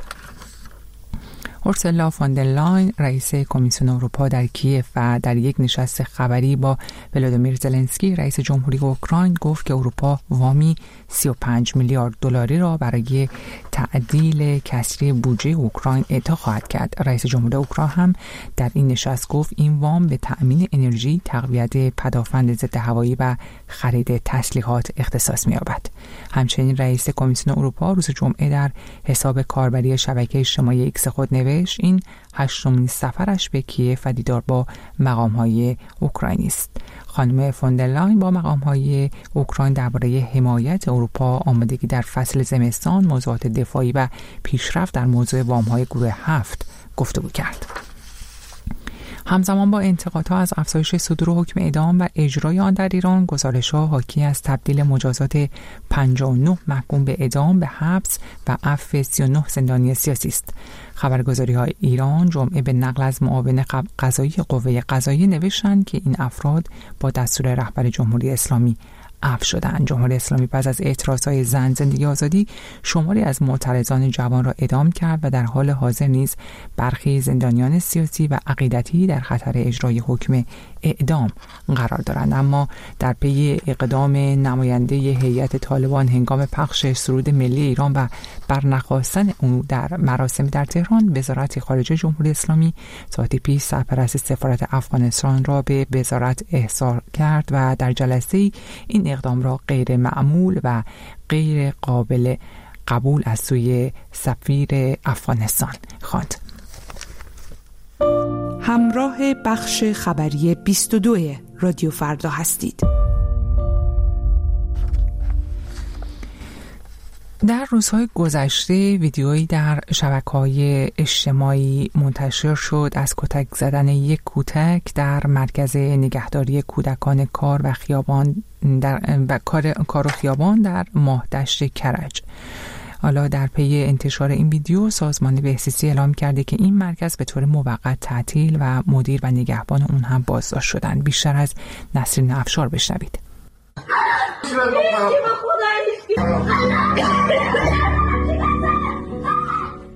اورسولا فون در لاین، رئیس کمیسیون اروپا در کیف و در یک نشست خبری با ولادیمیر زلنسکی رئیس جمهوری اوکراین گفت که اروپا وامی 35 میلیارد دلاری را برای تعدیل کسری بودجه اوکراین اعطا خواهد کرد. رئیس جمهوری اوکراین هم در این نشست گفت این وام به تأمین انرژی، تقویت پدافند ضد هوایی و خرید تسلیحات اختصاص می‌یابد. همچنین رئیس کمیسیون اروپا روز جمعه در حساب کاربری شبکه اجتماعی ایکس خود نوشت این 8مین سفرش به کیف و دیدار با مقام‌های اوکراینی است. خانم فون در لاین با مقام‌های اوکراین درباره حمایت اروپا، آمادگی در فصل زمستان، موضوعات دفاعی و پیشرفت در موضوع وام‌های گروه 7 گفتگو کرد. همزمان با انتقادها از افزایش صدور حکم اعدام و اجرای آن در ایران، گزارش‌ها حاکی از تبدیل مجازات 59 محکوم به اعدام به حبس و عفو 39 زندانی سیاسی است. خبرگزاری‌های ایران جمعه به نقل از معاون قضایی قوه قضاییه نوشتند که این افراد با دستور رهبر جمهوری اسلامی عفو شدند. جمهوری اسلامی پس از اعتراضهای زن زندگی آزادی شماری از معترضان جوان را اعدام کرد و در حال حاضر نیز برخی زندانیان سیاسی و عقیدتی در خطر اجرای حکم اعدام قرار دارند. اما در پی اقدام نماینده هیئت طالبان هنگام پخش سرود ملی ایران و برنخواستن او در مراسم در تهران، وزارت خارجه جمهوری اسلامی ساعتی پیش سرپرست سفارت افغانستان را به وزارت احضار کرد و در جلسه این اقدام را غیر معمول و غیر قابل قبول از سوی سفیر افغانستان خواند. همراه بخش خبری 22 رادیو فردا هستید. در روزهای گذشته ویدیویی در شبکه‌های اجتماعی منتشر شد از کتک زدن یک کودک در مرکز نگهداری کودکان کار و خیابان کار و خیابان در ماهدشت کرج. حالا در پی انتشار این ویدیو، سازمان بهزیستی اعلام کرده که این مرکز به طور موقت تعطیل و مدیر و نگهبان اون هم بازداشت شدند. بیشتر از نسرین افشار بشنوید.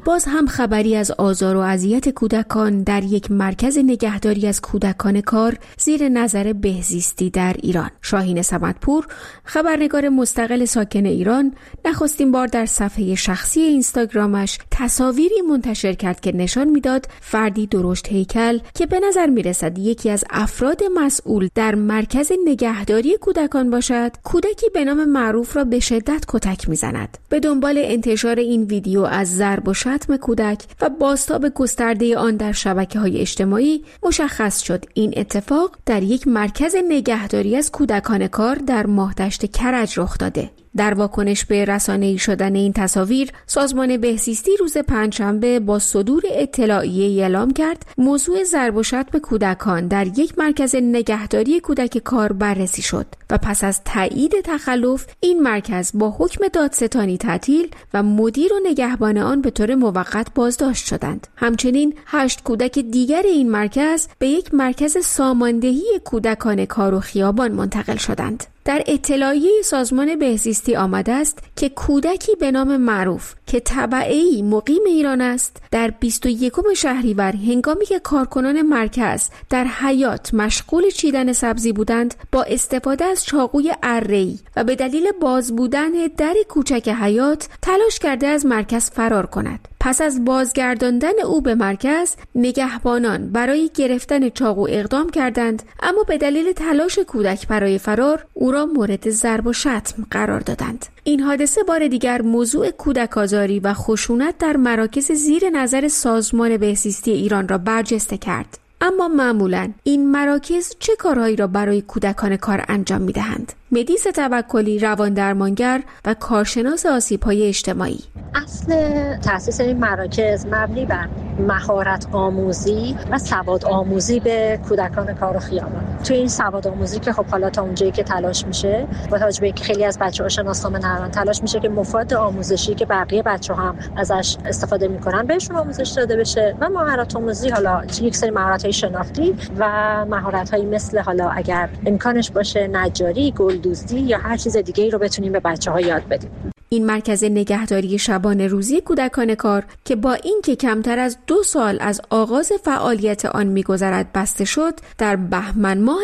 باز هم خبری از آزار و اذیت کودکان در یک مرکز نگهداری از کودکان کار زیر نظر بهزیستی در ایران. شاهین صمدپور، خبرنگار مستقل ساکن ایران، نخستین بار در صفحه شخصی اینستاگرامش تصاویری منتشر کرد که نشان میداد فردی درشت هیکل که به نظر میرسد یکی از افراد مسئول در مرکز نگهداری کودکان باشد، کودکی به نام معروف را به شدت کتک میزند. به دنبال انتشار این ویدیو از ضرب و شتم کودک و بازتاب گسترده آن در شبکه‌های اجتماعی مشخص شد این اتفاق در یک مرکز نگهداری از کودکان کار در ماهدشت کرج رخ داده. در واکنش به رسانه‌ای شدن این تصاویر، سازمان بهزیستی روز پنجشنبه با صدور اطلاعیه‌ای اعلام کرد موضوع ضرب و شتم کودکان در یک مرکز نگهداری کودک کار بررسی شد و پس از تایید تخلف این مرکز با حکم دادستانی تعطیل و مدیر و نگهبان آن به طور موقت بازداشت شدند. همچنین 8 کودک دیگر این مرکز به یک مرکز ساماندهی کودکان کار و خیابان منتقل شدند. در اطلاعیه سازمان بهزیستی آمده است که کودکی به نام معروف که تبعی مقیم ایران است در 21 شهریور هنگامی که کارکنان مرکز در حیاط مشغول چیدن سبزی بودند با استفاده از چاقوی اره‌ای و به دلیل باز بودن در کوچک حیاط تلاش کرده از مرکز فرار کند. پس از بازگرداندن او به مرکز، نگهبانان برای گرفتن چاقو اقدام کردند، اما به دلیل تلاش کودک برای فرار او را مورد ضرب و شتم قرار دادند. این حادثه بار دیگر موضوع کودک آزاری و خشونت در مراکز زیر نظر سازمان بهزیستی ایران را برجسته کرد. اما معمولاً این مراکز چه کارهایی را برای کودکان کار انجام می‌دهند؟ مدیس توکلی، روان درمانگر و کارشناس آسیب‌های اجتماعی. اصل تأسیس این مراکز مبنی بر مهارت آموزی و سواد آموزی به کودکان کار و خیابان. تو این سواد آموزی که خب حالا تا اونجایی که تلاش میشه با توجه به اینکه خیلی از بچه‌ها شناسنامه ندارن، تلاش میشه که مفاد آموزشی که بقیه بچه‌ها هم ازش استفاده میکنن بهشون آموزش داده بشه و مهارت آموزی، حالا یک سری مهارت‌های شناختی و مهارت‌هایی مثل حالا اگر امکانش باشه نجاری، گلدوزی یا هر چیز دیگه‌ای رو بتونیم به بچه‌ها یاد بدیم. این مرکز نگهداری شبانه روزی کودکان کار که با اینکه کمتر از 2 سال از آغاز فعالیت آن می‌گذرد بسته شد، در بهمن ماه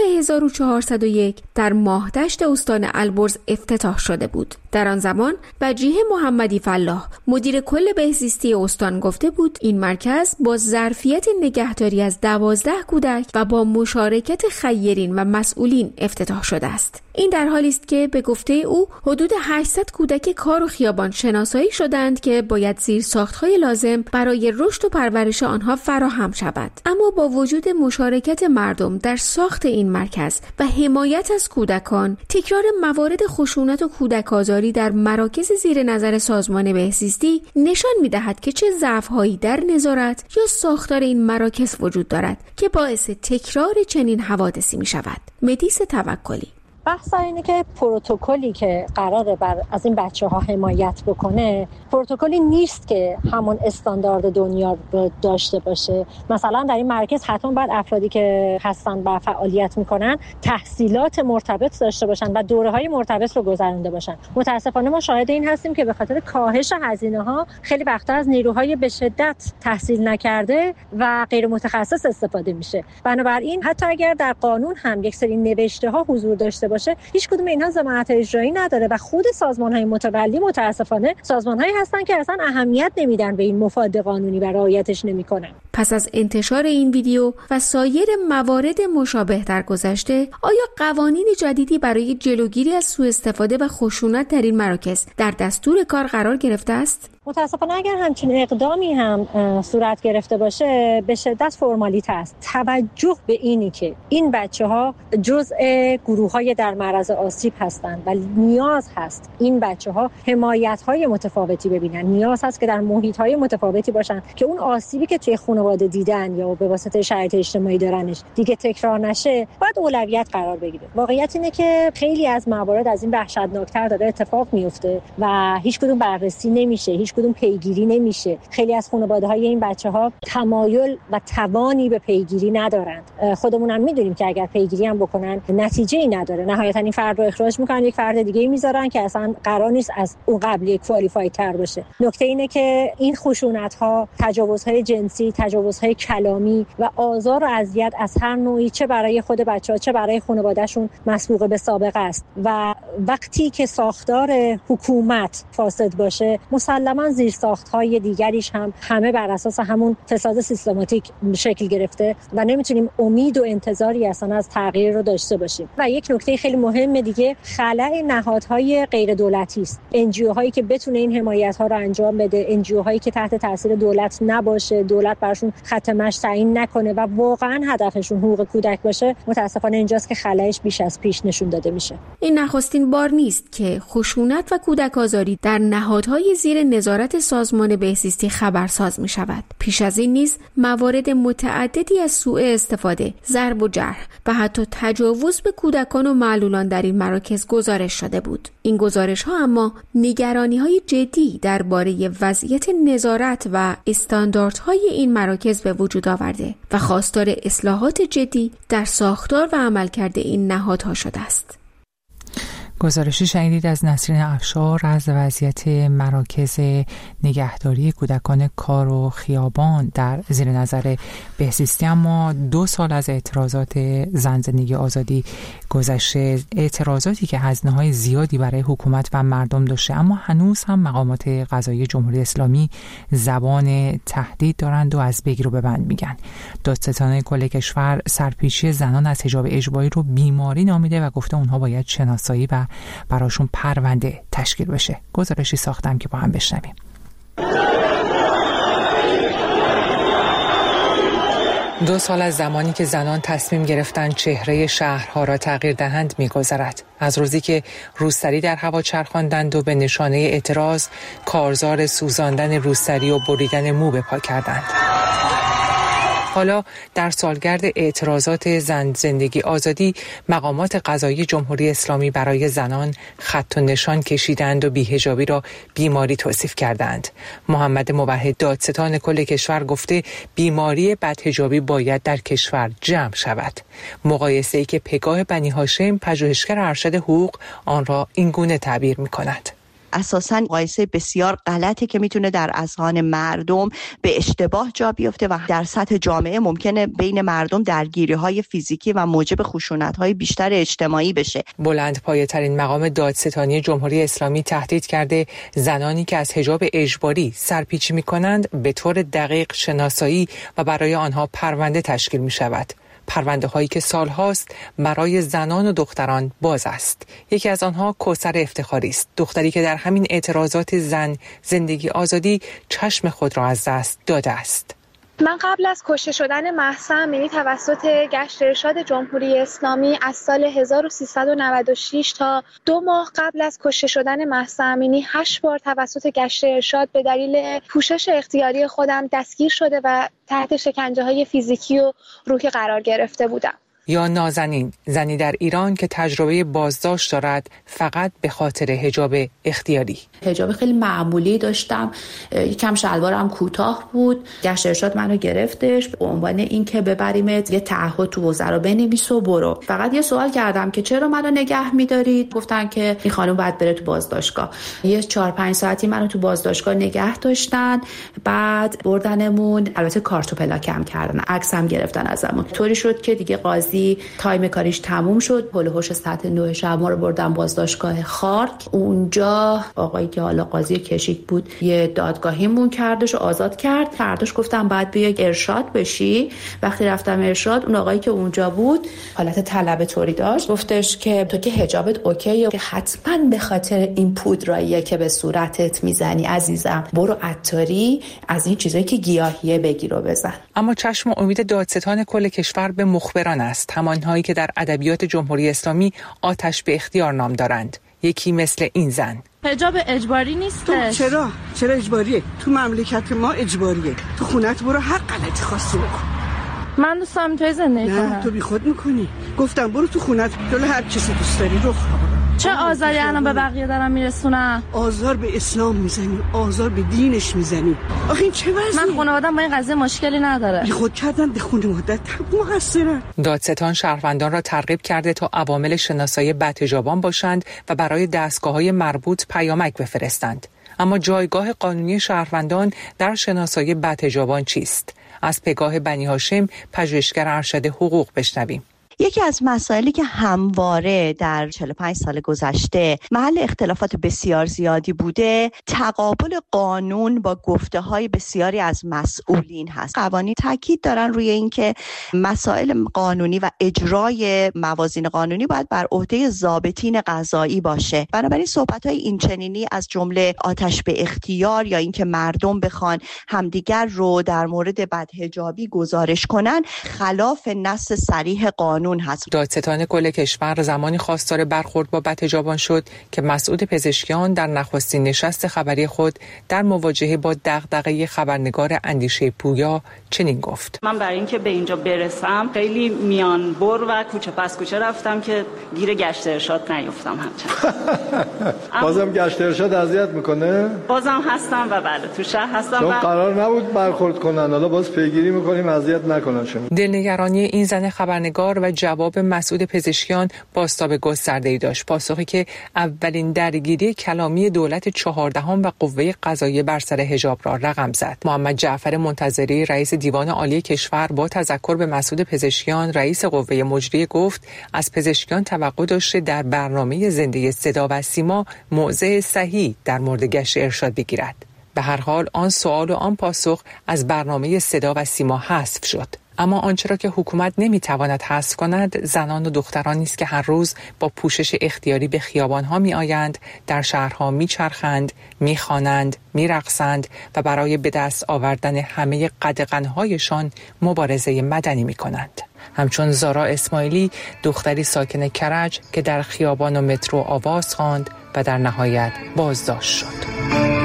1401 در ماهدشت استان البرز افتتاح شده بود. در آن زمان وجیه محمدی فلاح، مدیر کل بهزیستی استان، گفته بود این مرکز با ظرفیت نگهداری از 12 کودک و با مشارکت خیرین و مسئولین افتتاح شده است. این در حالی است که به گفته او حدود 800 کودک کار و خیابان شناسایی شدند که باید زیرساخت‌های لازم برای رشد و پرورش آنها فراهم شود. اما با وجود مشارکت مردم در ساخت این مرکز و حمایت از کودکان، تکرار موارد خشونت و کودک آزاری در مراکز زیر نظر سازمان بهزیستی نشان می‌دهد که چه ضعف‌هایی در نظارت یا ساختار این مراکز وجود دارد که باعث تکرار چنین حوادثی می‌شود. مدیس توکلی: بحث اینه که پروتکلی که قراره از این بچه‌ها حمایت بکنه پروتکلی نیست که همون استاندارد دنیا رو داشته باشه. مثلا در این مرکز حتما باید افرادی که هستن و فعالیت میکنن تحصیلات مرتبط داشته باشن و دوره‌های مرتبط رو گذرونده باشن. متاسفانه ما شاهد این هستیم که به خاطر کاهش هزینه‌ها خیلی وقتا از نیروهای به شدت تحصیل نکرده و غیر متخصص استفاده میشه. بنابراین حتی اگر در قانون هم یک سری نوشته‌ها حضور داشته باشه، هیچ کدوم اینها ضمانت اجرایی نداره و خود سازمان‌های متولی متاسفانه سازمان‌هایی هستن که اصلا اهمیت نمیدن به این مفاد قانونی و رعایتش نمیکنن. پس از انتشار این ویدیو و سایر موارد مشابه در گذشته، آیا قوانین جدیدی برای جلوگیری از سوء استفاده و خشونت در این مراکز در دستور کار قرار گرفته است؟ متاسفانه اگر همچین اقدامی هم صورت گرفته باشه به شدت فرمالیته است. توجه به اینی که این بچه‌ها جزء گروه‌های در معرض آسیب هستند و نیاز هست این بچه‌ها حمایت‌های متفاوتی ببینن، نیاز هست که در محیط‌های متفاوتی باشن که اون آسیبی که توی خانواده دیدن یا به واسطه شرایط اجتماعی دارنش دیگه تکرار نشه، باید اولویت قرار بگیره. واقعیت اینه که خیلی از موارد از این وحشتناک‌تر داره اتفاق میفته و هیچ کدوم بررسی نمیشه، هیچ کدوم پیگیری نمیشه. خیلی از خانواده‌های این بچه‌ها تمایل و توانی به پیگیری ندارند. خودمون هم میدونیم که اگر پیگیری هم بکنن نتیجه‌ای نداره. نهایتاً این فرد رو اخراج میکنن، یک فرد دیگه میذارن که اصلا قرار نیست از اون قبلی کوالیفای تر باشه. نکته اینه که این خشونت‌ها، تجاوزهای جنسی، تجاوزهای کلامی و آزار و اذیت از هر نوعی، چه برای خود بچه‌ها چه برای خانواده‌شون، مسبوق به سابقه است و وقتی که ساختار حکومت فاسد باشه مسلماً زیرساخت‌های دیگریش هم همه بر اساس همون فساد سیستماتیک شکل گرفته و نمیتونیم امید و انتظاری اصلا از تغییر رو داشته باشیم. و یک نکته خیلی مهم دیگه خلأ نهادهای غیر دولتی است. NGO هایی که بتونه این حمایت ها رو انجام بده، NGO هایی که تحت تاثیر دولت نباشه، دولت براشون خط مشی تعیین نکنه و واقعا هدفشون حقوق کودک باشه، متاسفانه اینجاست که خلأش بیش از پیش نشون داده میشه. این نخستین بار نیست که خشونت و کودک آزاری در نهادهای زیر نظارت سازمان بهزیستی خبرساز می شود. پیش از این نیز موارد متعددی از سوء استفاده، ضرب و جرح و حتی تجاوز به کودکان و معلولان در این مراکز گزارش شده بود. این گزارش ها اما نگرانی های جدی درباره وضعیت نظارت و استانداردهای این مراکز به وجود آورده و خواستار اصلاحات جدی در ساختار و عملکرد این نهادها شده است. گزارشی شنیدید از نسرین افشار از وضعیت مراکز نگهداری کودکان کار و خیابان در زیر نظر بهزیستی. اما 2 سال از اعتراضات زن زندگی آزادی گذشته، اعتراضاتی که هزینه‌های زیادی برای حکومت و مردم داشته، اما هنوز هم مقامات قضایی جمهوری اسلامی زبان تهدید دارند و از بگیر و ببند میگن. دادستان کل کشور سرپیچی زنان از حجاب اجباری رو بیماری نامیده و گفته اونها باید شناسایی و براشون پرونده تشکیل بشه. گزارشی ساختم که با هم بشنویم. 2 سال از زمانی که زنان تصمیم گرفتن چهره شهرها را تغییر دهند می‌گذرد. از روزی که روسری در هوا چرخاندند و به نشانه اعتراض کارزار سوزاندن روسری و بریدن مو به پا کردند. حالا در سالگرد اعتراضات زن زندگی آزادی، مقامات قضایی جمهوری اسلامی برای زنان خط و نشان کشیدند و بی‌حجابی را بیماری توصیف کردند. محمد موحد دادستان کل کشور گفته بیماری بدحجابی باید در کشور جمع شود. مقایسه‌ای که پگاه بنی هاشم پژوهشگر ارشد حقوق آن را اینگونه تعبیر می‌کند. اساساً مقایسه بسیار غلطی که میتونه در اذهان مردم به اشتباه جا بیفته و در سطح جامعه ممکنه بین مردم درگیری‌های فیزیکی و موجب خشونت‌های بیشتر اجتماعی بشه. بلندپایه‌ترین مقام دادستانی جمهوری اسلامی تهدید کرده زنانی که از حجاب اجباری سرپیچی می‌کنند به طور دقیق شناسایی و برای آنها پرونده تشکیل می‌شود. پرونده هایی که سالهاست برای زنان و دختران باز است. یکی از آنها کوثر افتخاری است، دختری که در همین اعتراضات زن زندگی آزادی چشم خود را از دست داده است. من قبل از کشته شدن مهسا امینی توسط گشت ارشاد جمهوری اسلامی از سال 1396 تا 2 ماه قبل از کشته شدن مهسا امینی 8 بار توسط گشت ارشاد به دلیل پوشش اختیاری خودم دستگیر شده و تحت شکنجه‌های فیزیکی و روحی قرار گرفته بودم. یا نازنین، زنی در ایران که تجربه بازداشت دارد فقط به خاطر حجاب اختیاری. حجاب خیلی معمولی داشتم، یکم شلوارم کوتاه بود. گشت ارشاد منو گرفتش به عنوان اینکه ببریمت یه تعهد تو وزرا بنویس و برو. فقط یه سوال کردم که چرا منو نگه می‌دارید؟ گفتن که این خانم باید بره تو بازداشتگاه. یه 4-5 ساعتی منو تو بازداشتگاه نگه داشتن، بعد بردنمون، البته کارت و پلاکم کردن، عکسم گرفتن ازمون. طوری شد که دیگه قاضی تایم کاریش تموم شد، هولوش ساعت 9 شب ما رو بردن بازداشتگاه خارک. اونجا آقایی که حالا قاضی کشیک بود یه دادگاهیمون کردش و آزاد کرد. فرداش گفتم بعد بیای ارشاد بشی. وقتی رفتم ارشاد، اون آقایی که اونجا بود حالت طلب طوری داشت، گفتش که تو که حجابت اوکیه، که حتما به خاطر این پودراییه که به صورتت میزنی عزیزم، برو عطاری از این چیزایی که گیاهیه بگیر و بزن. اما چشم و امید دادستان کل کشور به مخبران است، همانهایی که در ادبیات جمهوری اسلامی آتش به اختیار نام دارند. یکی مثل این زن. حجاب اجباری نیست. چرا اجباریه؟ تو مملکت ما اجباریه. تو خونت برو هر غلطی خواستی بکن. من دوست دارم توی زندگی کنم. نه تو بی خود میکنی. گفتم برو تو خونت جلو هر کسی دوست داری رخ. چه آزاری الان به بقیه دارم میرسونم؟ آزار به اسلام میزنی، آزار به دینش میزنی. آخه این چه وضعی؟ من خانواده‌ام با این قضیه مشکلی نداره. بی خود کردن به خانواده مقصرن. دادستان شهروندان را ترغیب کرده تا عوامل شناسایی بدحجابان باشند و برای دستگاه‌های مربوط پیامک بفرستند. اما جایگاه قانونی شهروندان در شناسایی بدحجابان چیست؟ از پگاه بنی هاشم، پژوهشگر ارشد حقوق بشنویم. یکی از مسائلی که همواره در 45 سال گذشته محل اختلافات بسیار زیادی بوده، تقابل قانون با گفته‌های بسیاری از مسئولین هست. قوانین تاکید دارن روی اینکه مسائل قانونی و اجرای موازین قانونی باید بر عهده ضابطین قضایی باشه. بنابراین صحبت‌های اینچنینی از جمله آتش به اختیار یا اینکه مردم بخوان همدیگر رو در مورد بدحجابی گزارش کنن، خلاف نص صریح قانون هست. دادستان کل کشور زمانی خواستار برخورد با بدحجابان شد که مسعود پزشکیان در نخستین نشست خبری خود در مواجهه با دغدغه خبرنگار اندیشه پویا چنین گفت: من برای اینکه به اینجا برسم خیلی میان بر و کوچه پس کوچه رفتم که گیر گشت ارشاد نیفتم. همچنان بازم گشت ارشاد اذیت میکنه؟ بازم هستم و بله تو شهر هستم. چون قرار نبود برخورد کنن، حالا باز پیگیری میکنیم اذیت نکنن شما. دلنگرانی این زن خبرنگار و جواب مسعود پزشکیان بازتاب گسترده‌ای داشت. پاسخی که اولین درگیری کلامی دولت 14 و قوه قضاییه بر سر حجاب را رقم زد. محمد جعفر منتظری رئیس دیوان عالی کشور با تذکر به مسعود پزشکیان رئیس قوه مجریه گفت از پزشکیان توقع داشته در برنامه زنده صدا و سیما موضع صحیح در مورد گشت ارشاد بگیرد. به هر حال آن سوال و آن پاسخ از برنامه صدا و سیما حذف شد. اما آنچه را که حکومت نمیتواند حذف کند زنان و دخترانی است که هر روز با پوشش اختیاری به خیابان‌ها می‌آیند، در شهرها می‌چرخند، می‌خوانند، می‌رقصند و برای به دست آوردن همه قدغن‌هایشان مبارزه مدنی می‌کنند. همچون زارا اسماعیلی، دختری ساکن کرج که در خیابان و مترو آواز خواند و در نهایت بازداشت شد.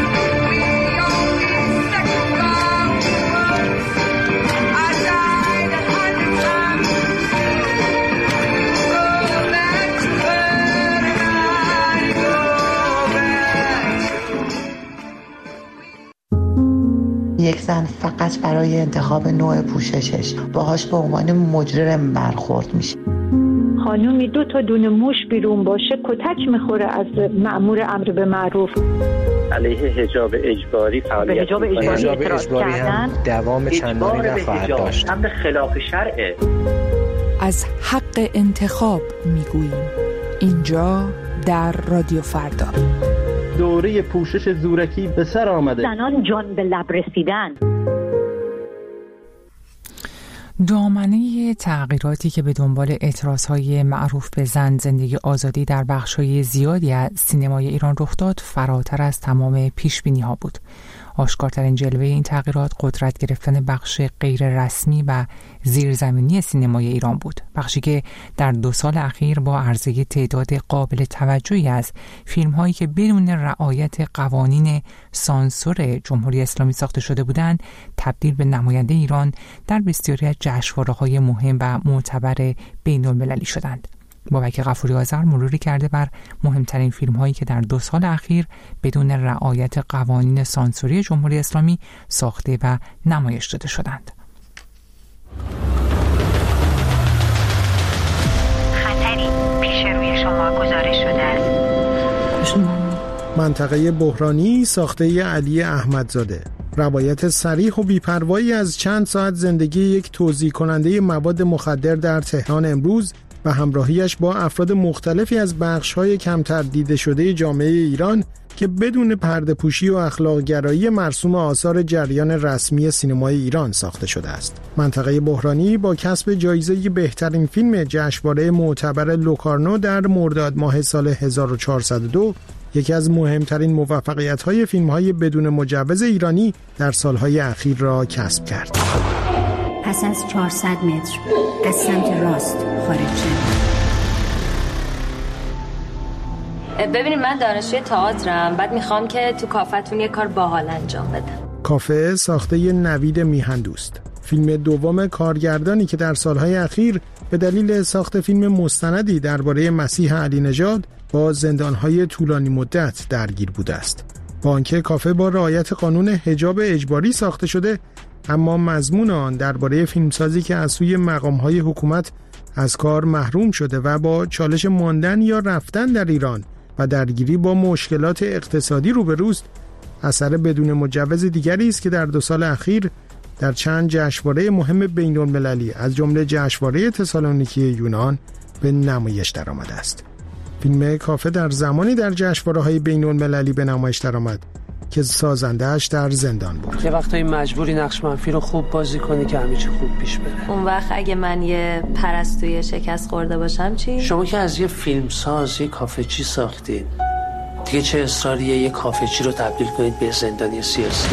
یک زن فقط برای انتخاب نوع پوششش باهاش به عنوان مجرم برخورد میشه. خانومی 2 تا دونه موش بیرون باشه کتک میخوره از مأمور امر به معروف. علیه حجاب اجباری فعالیت حجاب اجباری هم دوام چندانی نخواهد داشت. امر خلاف شرعه. از حق انتخاب میگوییم اینجا در رادیو فردا. دوره پوشش زورکی به سر آمده. زنان جان به لب رسیدن. دامنه تغییراتی که به دنبال اعتراضهای معروف به زن زندگی آزادی در بخش‌های زیادی از سینمای ایران رخ داد فراتر از تمام پیش‌بینی‌ها بود. آشکارترین جلوه این تغییرات قدرت گرفتن بخش غیر رسمی و زیرزمینی سینمای ایران بود. بخشی که در 2 سال اخیر با عرضه تعداد قابل توجهی از فیلم‌هایی که بدون رعایت قوانین سانسور جمهوری اسلامی ساخته شده بودند، تبدیل به نماینده ایران در بسیاری از جشنواره‌های مهم و معتبر بین‌المللی شدند. بابک غفوری آذر مروری کرده بر مهمترین فیلم‌هایی که در 2 سال اخیر بدون رعایت قوانین سانسوری جمهوری اسلامی ساخته و نمایش داده شدند. خطری پیش روی شما گزارش شده است. منطقه بحرانی ساخته علی احمدزاده. روایت صریح و بی‌پروایی از چند ساعت زندگی یک توزیع کننده مواد مخدر در تهران امروز و همراهیش با افراد مختلفی از بخش‌های کمتر دیده شده جامعه ایران که بدون پرده‌پوشی و اخلاق‌گرایی مرسوم آثار جریان رسمی سینمای ایران ساخته شده است. منطقه بحرانی با کسب جایزه بهترین فیلم جشنواره معتبر لوکارنو در مرداد ماه سال 1402 یکی از مهمترین موفقیت‌های فیلم‌های بدون مجوز ایرانی در سال‌های اخیر را کسب کرد. پس از 400 متر از سمت راست خارج شد. ببینید من دانشجوی تئاترم، بعد میخوام که تو کافتون یه کار باحال انجام بدم. کافه ساخته نوید میهندوست. فیلم دوم کارگردانی که در سالهای اخیر به دلیل ساخت فیلم مستندی درباره مسیح علی نژاد با زندانهای طولانی مدت درگیر بوده است. با آنکه کافه با رعایت قانون حجاب اجباری ساخته شده، اما مضمون آن درباره فیلمسازی که از سوی مقامهای حکومت از کار محروم شده و با چالش ماندن یا رفتن در ایران و درگیری با مشکلات اقتصادی روبروست، اثر بدون مجوز دیگری است که در 2 سال اخیر در چند جشنواره مهم بین‌المللی از جمله جشنواره تسالونیکی یونان به نمایش درآمده است. فیلم کافه در زمانی در جشنواره‌های بین‌المللی به نمایش درآمد که سازنده‌اش در زندان بود. یه وقتایی مجبوری نقش منفی رو خوب بازی کنی که همه چی خوب پیش بره. اون وقت اگه من یه پرستوی شکست خورده باشم چی؟ شما که از یه فیلمساز یه کافه چی ساختید، دیگه چه اصراریه یه کافه چی رو تبدیل کنید به زندانی سیاسی؟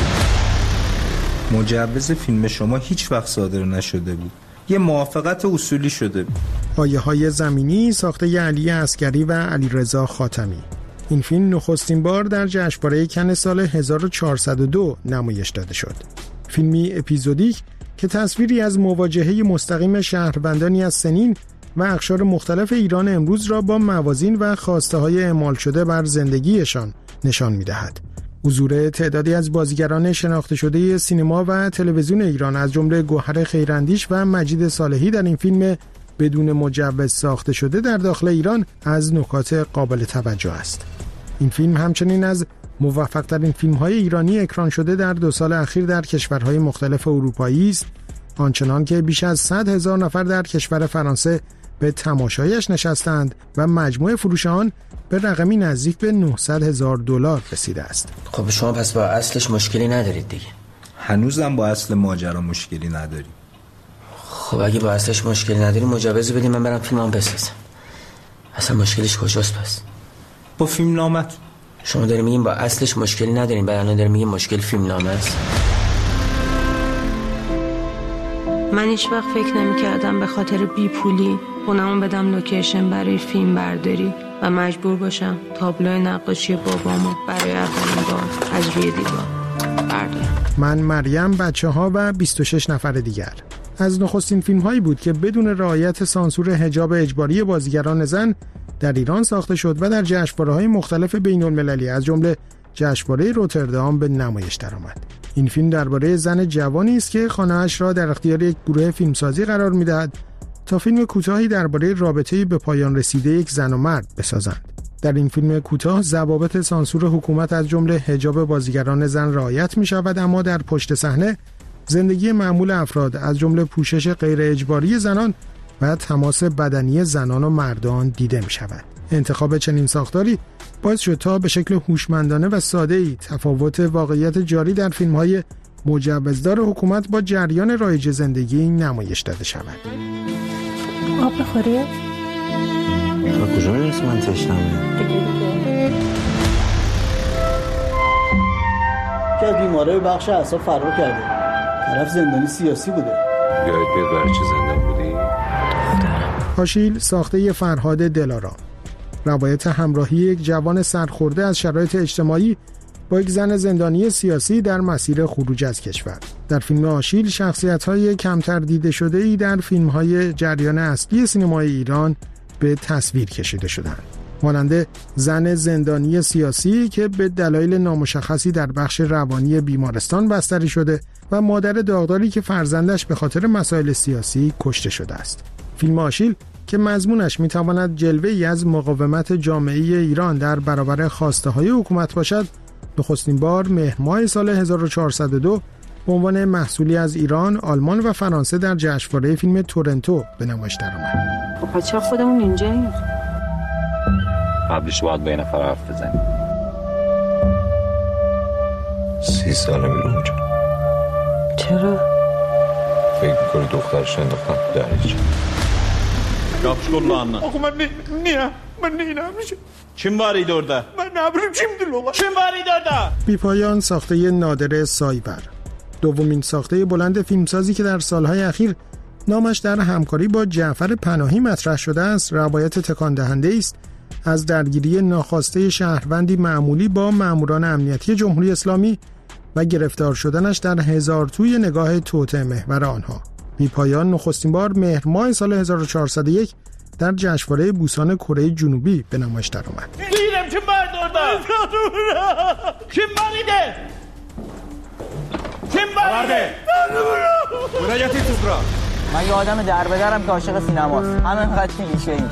مجوز فیلم شما هیچ وقت صادر نشده بود. یه موافقت اصولی شده بود. پایه‌های زمینی ساخته علی عسگری و علیرضا خاتمی. این فیلم نخستین بار در جشنواره کن سال 1402 نمایش داده شد. فیلمی اپیزودیک که تصویری از مواجهه مستقیم شهروندانی از سنین و اقشار مختلف ایران امروز را با موازین و خواسته‌های اعمال شده بر زندگیشان نشان می‌دهد. حضور تعدادی از بازیگران شناخته شده سینما و تلویزیون ایران از جمله گوهر خیراندیش و مجید صالحی در این فیلم بدون مجوز ساخته شده در داخل ایران از نکات قابل توجه است. این فیلم همچنین از موفق‌ترین فیلم‌های ایرانی اکران شده در 2 سال اخیر در کشورهای مختلف اروپایی است، آنچنان که بیش از 100,000 نفر در کشور فرانسه به تماشایش نشستند و مجموع فروش آن به رقمی نزدیک به $900,000 رسیده است. خب شما پس با اصلش مشکلی ندارید دیگه؟ هنوزم با اصل ماجرا مشکلی نداریم. خب اگه با اصلش مشکلی نداری مجوز بدید من برم فیلمم بسازم. اصلا مشکلش کجاست پس؟ با فیلم نامت. شما داری میگین با اصلش مشکلی نداریم، بعد الان داری میگین مشکل فیلم نامه است. من هیچ وقت فکر نمی‌کردم به خاطر بیپولی خونمو بدم لوکیشن برای فیلم برداری و مجبور باشم تابلو نقاشی بابامو برای اولین بار از روی دیوار بردارم. من، مریم، بچه‌ها و 26 نفر دیگر از نخستین فیلم‌هایی بود که بدون رعایت سانسور حجاب اجباری بازیگران زن در ایران ساخته شد و در جشنواره‌های مختلف بین‌المللی از جمله جشنواره روتردام به نمایش درآمد. این فیلم درباره زن جوانی است که خانه‌اش را در اختیار یک گروه فیلمسازی قرار می‌دهد تا فیلم کوتاهی درباره رابطه‌ای به پایان رسیده یک زن و مرد بسازند. در این فیلم کوتاه ضوابط سانسور حکومت از جمله حجاب بازیگران زن رعایت می‌شود، اما در پشت صحنه زندگی معمول افراد از جمله پوشش غیر اجباری زنان و تماس بدنی زنان و مردان دیده می‌شود. انتخاب چنین ساختاری باعث شد تا به شکل هوشمندانه و ساده‌ای تفاوت واقعیت جاری در فیلم‌های مجوزدار حکومت با جریان رایج زندگی نمایش داده شود. آب بخوری؟ تا کجا میرسی من تشنمه؟ که از بیماره بخش اعصاب فرار کرده. طرف زندانی سیاسی بوده. یادت بیاد برای چه زندان بودی؟ هاشیل ساخته فرهاد دلارام. روایت همراهی یک جوان سرخورده از شرایط اجتماعی با یک زن زندانی سیاسی در مسیر خروج از کشور. در فیلم آشیل شخصیت‌های کمتر دیده شده‌ای در فیلم‌های جریان اصلی سینمای ایران به تصویر کشیده شدند. مانند زن زندانی سیاسی که به دلایل نامشخصی در بخش روانی بیمارستان بستری شده و مادر داغداری که فرزندش به خاطر مسائل سیاسی کشته شده است. فیلم آشیل که مضمونش میتواند جلوه‌ای از مقاومت جامعه ایران در برابر خواسته‌های حکومت باشد، نخستین بار مهر ماه سال 1402 به عنوان محصولی از ایران، آلمان و فرانسه در جشنواره فیلم تورنتو به نمایش درآمد. خب چرا خودمون اینجاییم؟ قبلش باید با یه نفر حرف بزنیم. 30 ساله میرم اونجا. چرا؟ فکر میکنی دخترش انداختن دریچه. Kapış kollarını. Oku ben neyine yapmışım? Kim var idi orada? Ben ne yapayım şimdi lola? Kim var idi orada? بی‌پایان ساخته نادر سایبر. دومین ساخته بلند فیلمسازی که در سالهای اخیر نامش در همکاری با جعفر پناهی مطرح شده است، روایت تکان دهنده است از درگیری ناخواسته شهروندی معمولی با ماموران امنیتی جمهوری اسلامی و گرفتار شدنش در هزار توی نگاه توطئه محور آنها. بی‌پایان نخستین بار مهر ماه سال 1401 در جشنواره بوسان کره جنوبی به نمایش درآمد. دیدم که برداردم. kim mariده? Kim barde? ولایتی توبرا. من یه آدم دربدرم که عاشق سینماست. همینقدر که میشه این.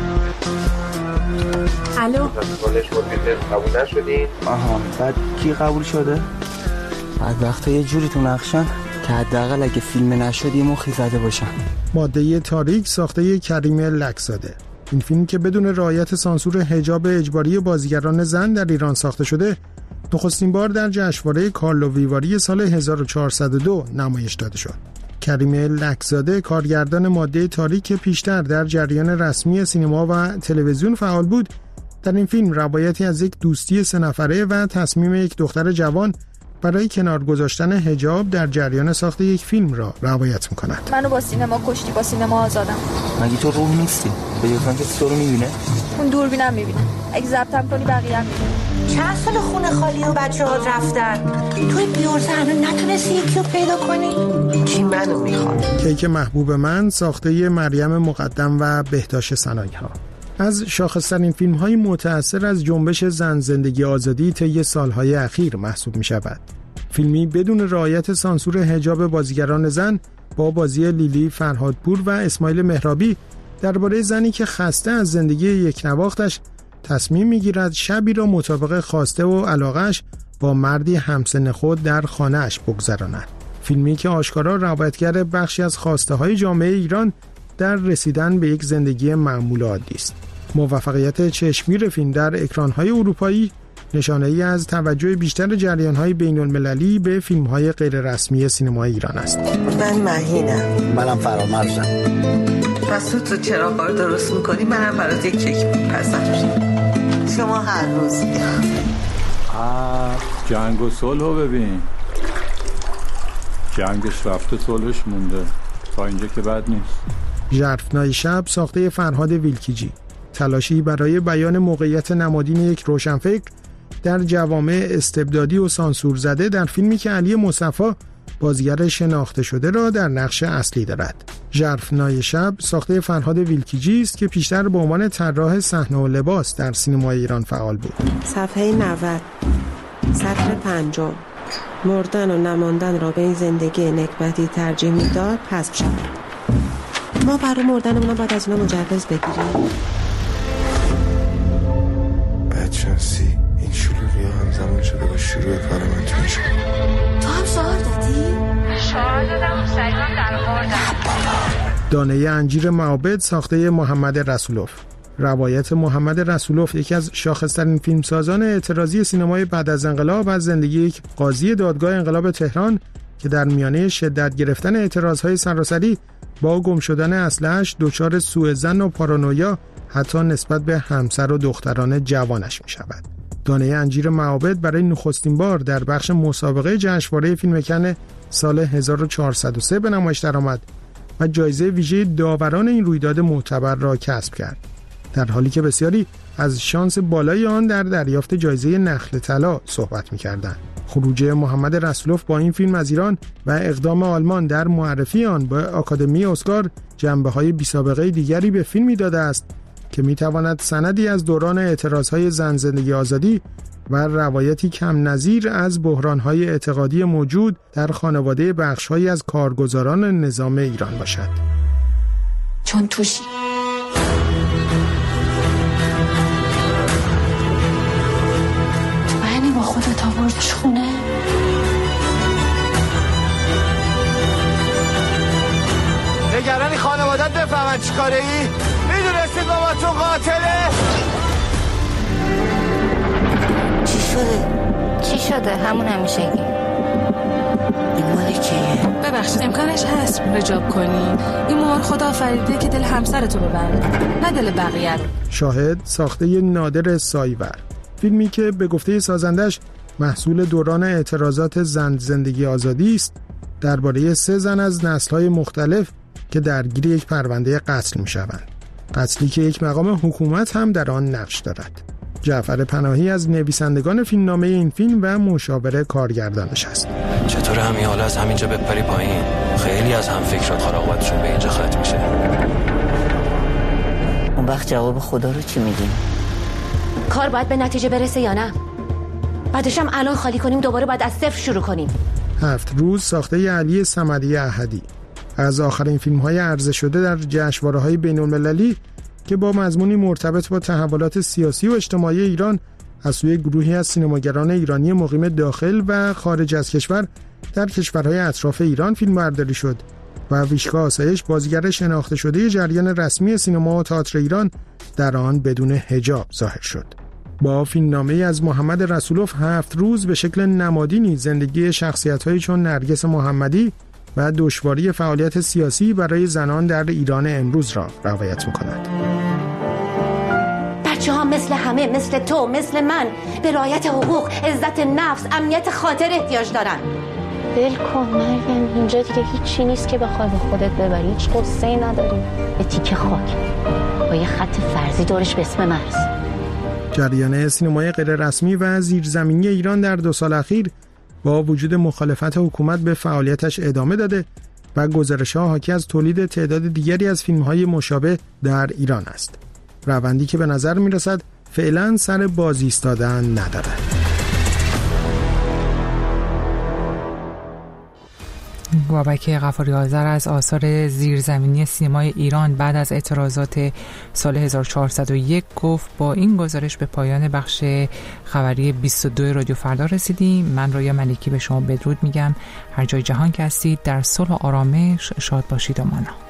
الو. قبول نشدین؟ آها. بعد کی قبول شده؟ بعد وقتا یه جوری تو نقشن که حداقل اگه فیلم نشد یه مخی زده باشن. ماده تاریک ساخته کریم لکزاده. این فیلم که بدون رعایت سانسور حجاب اجباری بازیگران زن در ایران ساخته شده، نخستین بار در جشنواره کارلو ویواری سال 1402 نمایش داده شد. کریم لکزاده کارگردان ماده تاریک که پیشتر در جریان رسمی سینما و تلویزیون فعال بود، در این فیلم روایتی از یک دوستی 3 نفره و تصمیم یک دختر جوان برای کنار گذاشتن حجاب در جریان ساخت یک فیلم را روایت می‌کند. منو با سینما کشتی، با سینما آزادم. مگه تو روح نیستی؟ به یکم که تو رو می‌بینه؟ اون دوربینم می‌بینه. اگه ضبطم کنی بقیه هم می‌بینه. چند سال خونه خالی و بچه‌ها رفتن. توی بیورزه هنوز نتونستی یکی رو پیدا کنی؟ کی منو می‌خواد؟ کیک محبوب من ساخته مریم مقدم و بهداشت سنایی‌ها. از شاخص‌ترین فیلم‌های متأثر از جنبش زن زندگی آزادی طی سال‌های اخیر محسوب می‌شود. فیلمی بدون رعایت سانسور حجاب بازیگران زن با بازی لیلی فرهادپور و اسماعیل مهرابی درباره زنی که خسته از زندگی یکنواختش تصمیم می‌گیرد شبی را مطابق خواسته و علاقه‌اش با مردی همسن خود در خانه‌اش بگذراند. فیلمی که آشکارا روایتگر بخشی از خواسته‌های جامعه ایران در رسیدن به یک زندگی معمول عادی است. موفقیت چشمگیر فیلم در اکران‌های اروپایی نشانه‌ای از توجه بیشتر جریان‌های بین‌المللی به فیلم‌های غیررسمی سینمای ایران است. من مهینم. منم فرامرزم. پس تو چراغ‌ها درست می‌کنی، منم برات یک کیک می‌پزم. شما هر روز. جنگ و صلحو ببین. جنگش رفته صلحش مونده. تا اینجا که بد نیست. ژرفنای شب ساخته فرهاد ویلکیجی، تلاشی برای بیان موقعیت نمادین یک روشنفکر در جوامع استبدادی و سانسور زده در فیلمی که علی مصطفی بازیگر شناخته شده را در نقش اصلی دارد. ژرفنای شب ساخته فرهاد ویلکیجی است که پیشتر به عنوان طراح صحنه و لباس در سینمای ایران فعال بود. صفحه 90 سطر 5 مردن و نماندن را به این زندگی نکبتی ترجیح میداد حذف شد. ما برای مردنمون باید از اونا مجوز بگیریم. بدشانسی این شروعی همزمان شده با شروع کار من توی شما. تو هم شعار دادی؟ شعار دادم و سریعان در آوردم. دانه انجیر معابد ساخته محمد رسولوف. روایت محمد رسولوف یکی از شاخص‌ترین فیلمسازان اعتراضی سینمای بعد از انقلاب از زندگی یک قاضی دادگاه انقلاب تهران که در میانه شدت گرفتن اعتراضهای سراسری با گم شدن اسلحه‌اش دچار سوءظن و پارانویا حتی نسبت به همسر و دختران جوانش می شود. دانه انجیر معابد برای نخستین بار در بخش مسابقه جشنواره فیلم کن سال 1403 به نمایش درآمد و جایزه ویژه داوران این رویداد معتبر را کسب کرد، در حالی که بسیاری از شانس بالای آن در دریافت جایزه نخل طلا صحبت می‌کردند. خروج محمد رسولوف با این فیلم از ایران و اقدام آلمان در معرفی آن به آکادمی اسکار جنبه‌های بی‌سابقه دیگری به فیلمی داده است که می‌تواند سندی از دوران اعتراض‌های زن زندگی آزادی و روایتی کم نظیر از بحران‌های اعتقادی موجود در خانواده بخش‌هایی از کارگزاران نظام ایران باشد. چون توشی یعنی با خودت آوردش خونه؟ نگرانی خانوادت بفهمن چی کاره ای؟ میدونستی بابا تو قاتله؟ چی شده؟ همون همیشگی. این مال کیه؟ ببخشید امکانش هست رجاب کنی؟ این مهر خدا آفریده که دل همسرتو ببره، نه دل بقیه رو. شاهد ساخته نادر سایور، فیلمی که به گفته سازندش محصول دوران اعتراضات زن زندگی آزادی است، درباره 3 زن از نسل‌های مختلف که درگیر یک پرونده قتل می‌شوند. قتلی که یک مقام حکومت هم در آن نقش دارد. جعفر پناهی از نویسندگان فیلمنامه این فیلم و مشاور کارگردانش است. چطور همین حالا از همینجا بپری پایین؟ خیلی از هم فکرات خراقاتشون به اینجا ختم میشه. اون وقت جواب خدا رو چی میدیم؟ کار باید به نتیجه برسه یا نه؟ بعدش هم الان خالی کنیم دوباره باید از صفر شروع کنیم. 7 روز ساخته علی صمدی احدی از آخرین فیلم‌های عرضه شده در جشنواره‌های بین‌المللی که با مضمونی مرتبط با تحولات سیاسی و اجتماعی ایران از سوی گروهی از سینماگران ایرانی مقیم داخل و خارج از کشور در کشورهای اطراف ایران فیلمبرداری شد و ویشکا آسایش بازیگر شناخته شده جریان رسمی سینما و تئاتر ایران در آن بدون حجاب ظاهر شد. با فیلمنامه از محمد رسولوف 7 روز به شکل نمادینی زندگی شخصیت‌هایی چون نرگس محمدی و دشواری فعالیت سیاسی برای زنان در ایران امروز را روایت می‌کند. بچه‌ها مثل همه، مثل تو، مثل من به رعایت حقوق، عزت نفس، امنیت خاطر احتیاج دارن. ول کن مریم، اینجا دیگه هیچی نیست که بخوای به خودت ببری، هیچ قصه‌ای نداریم. یه تیکه خاک با یه خط فرضی دورش به اسم مرز. جریان سینمای غیررسمی و زیرزمینی ایران در 2 سال اخیر با وجود مخالفت حکومت به فعالیتش ادامه داده و گزارش‌ها حاکی از تولید تعداد دیگری از فیلم‌های مشابه در ایران است. روندی که به نظر می‌رسد فعلاً سر باز ایستادن ندارد. بابک غفاری آذر از آثار زیرزمینی سینمای ایران بعد از اعتراضات سال 1401 گفت با این گزارش به پایان بخش خبری 22 رادیو فردا رسیدیم. من رویا ملکی به شما بدرود میگم. هر جای جهان که هستید در صلح و آرامش شاد باشید و مانا.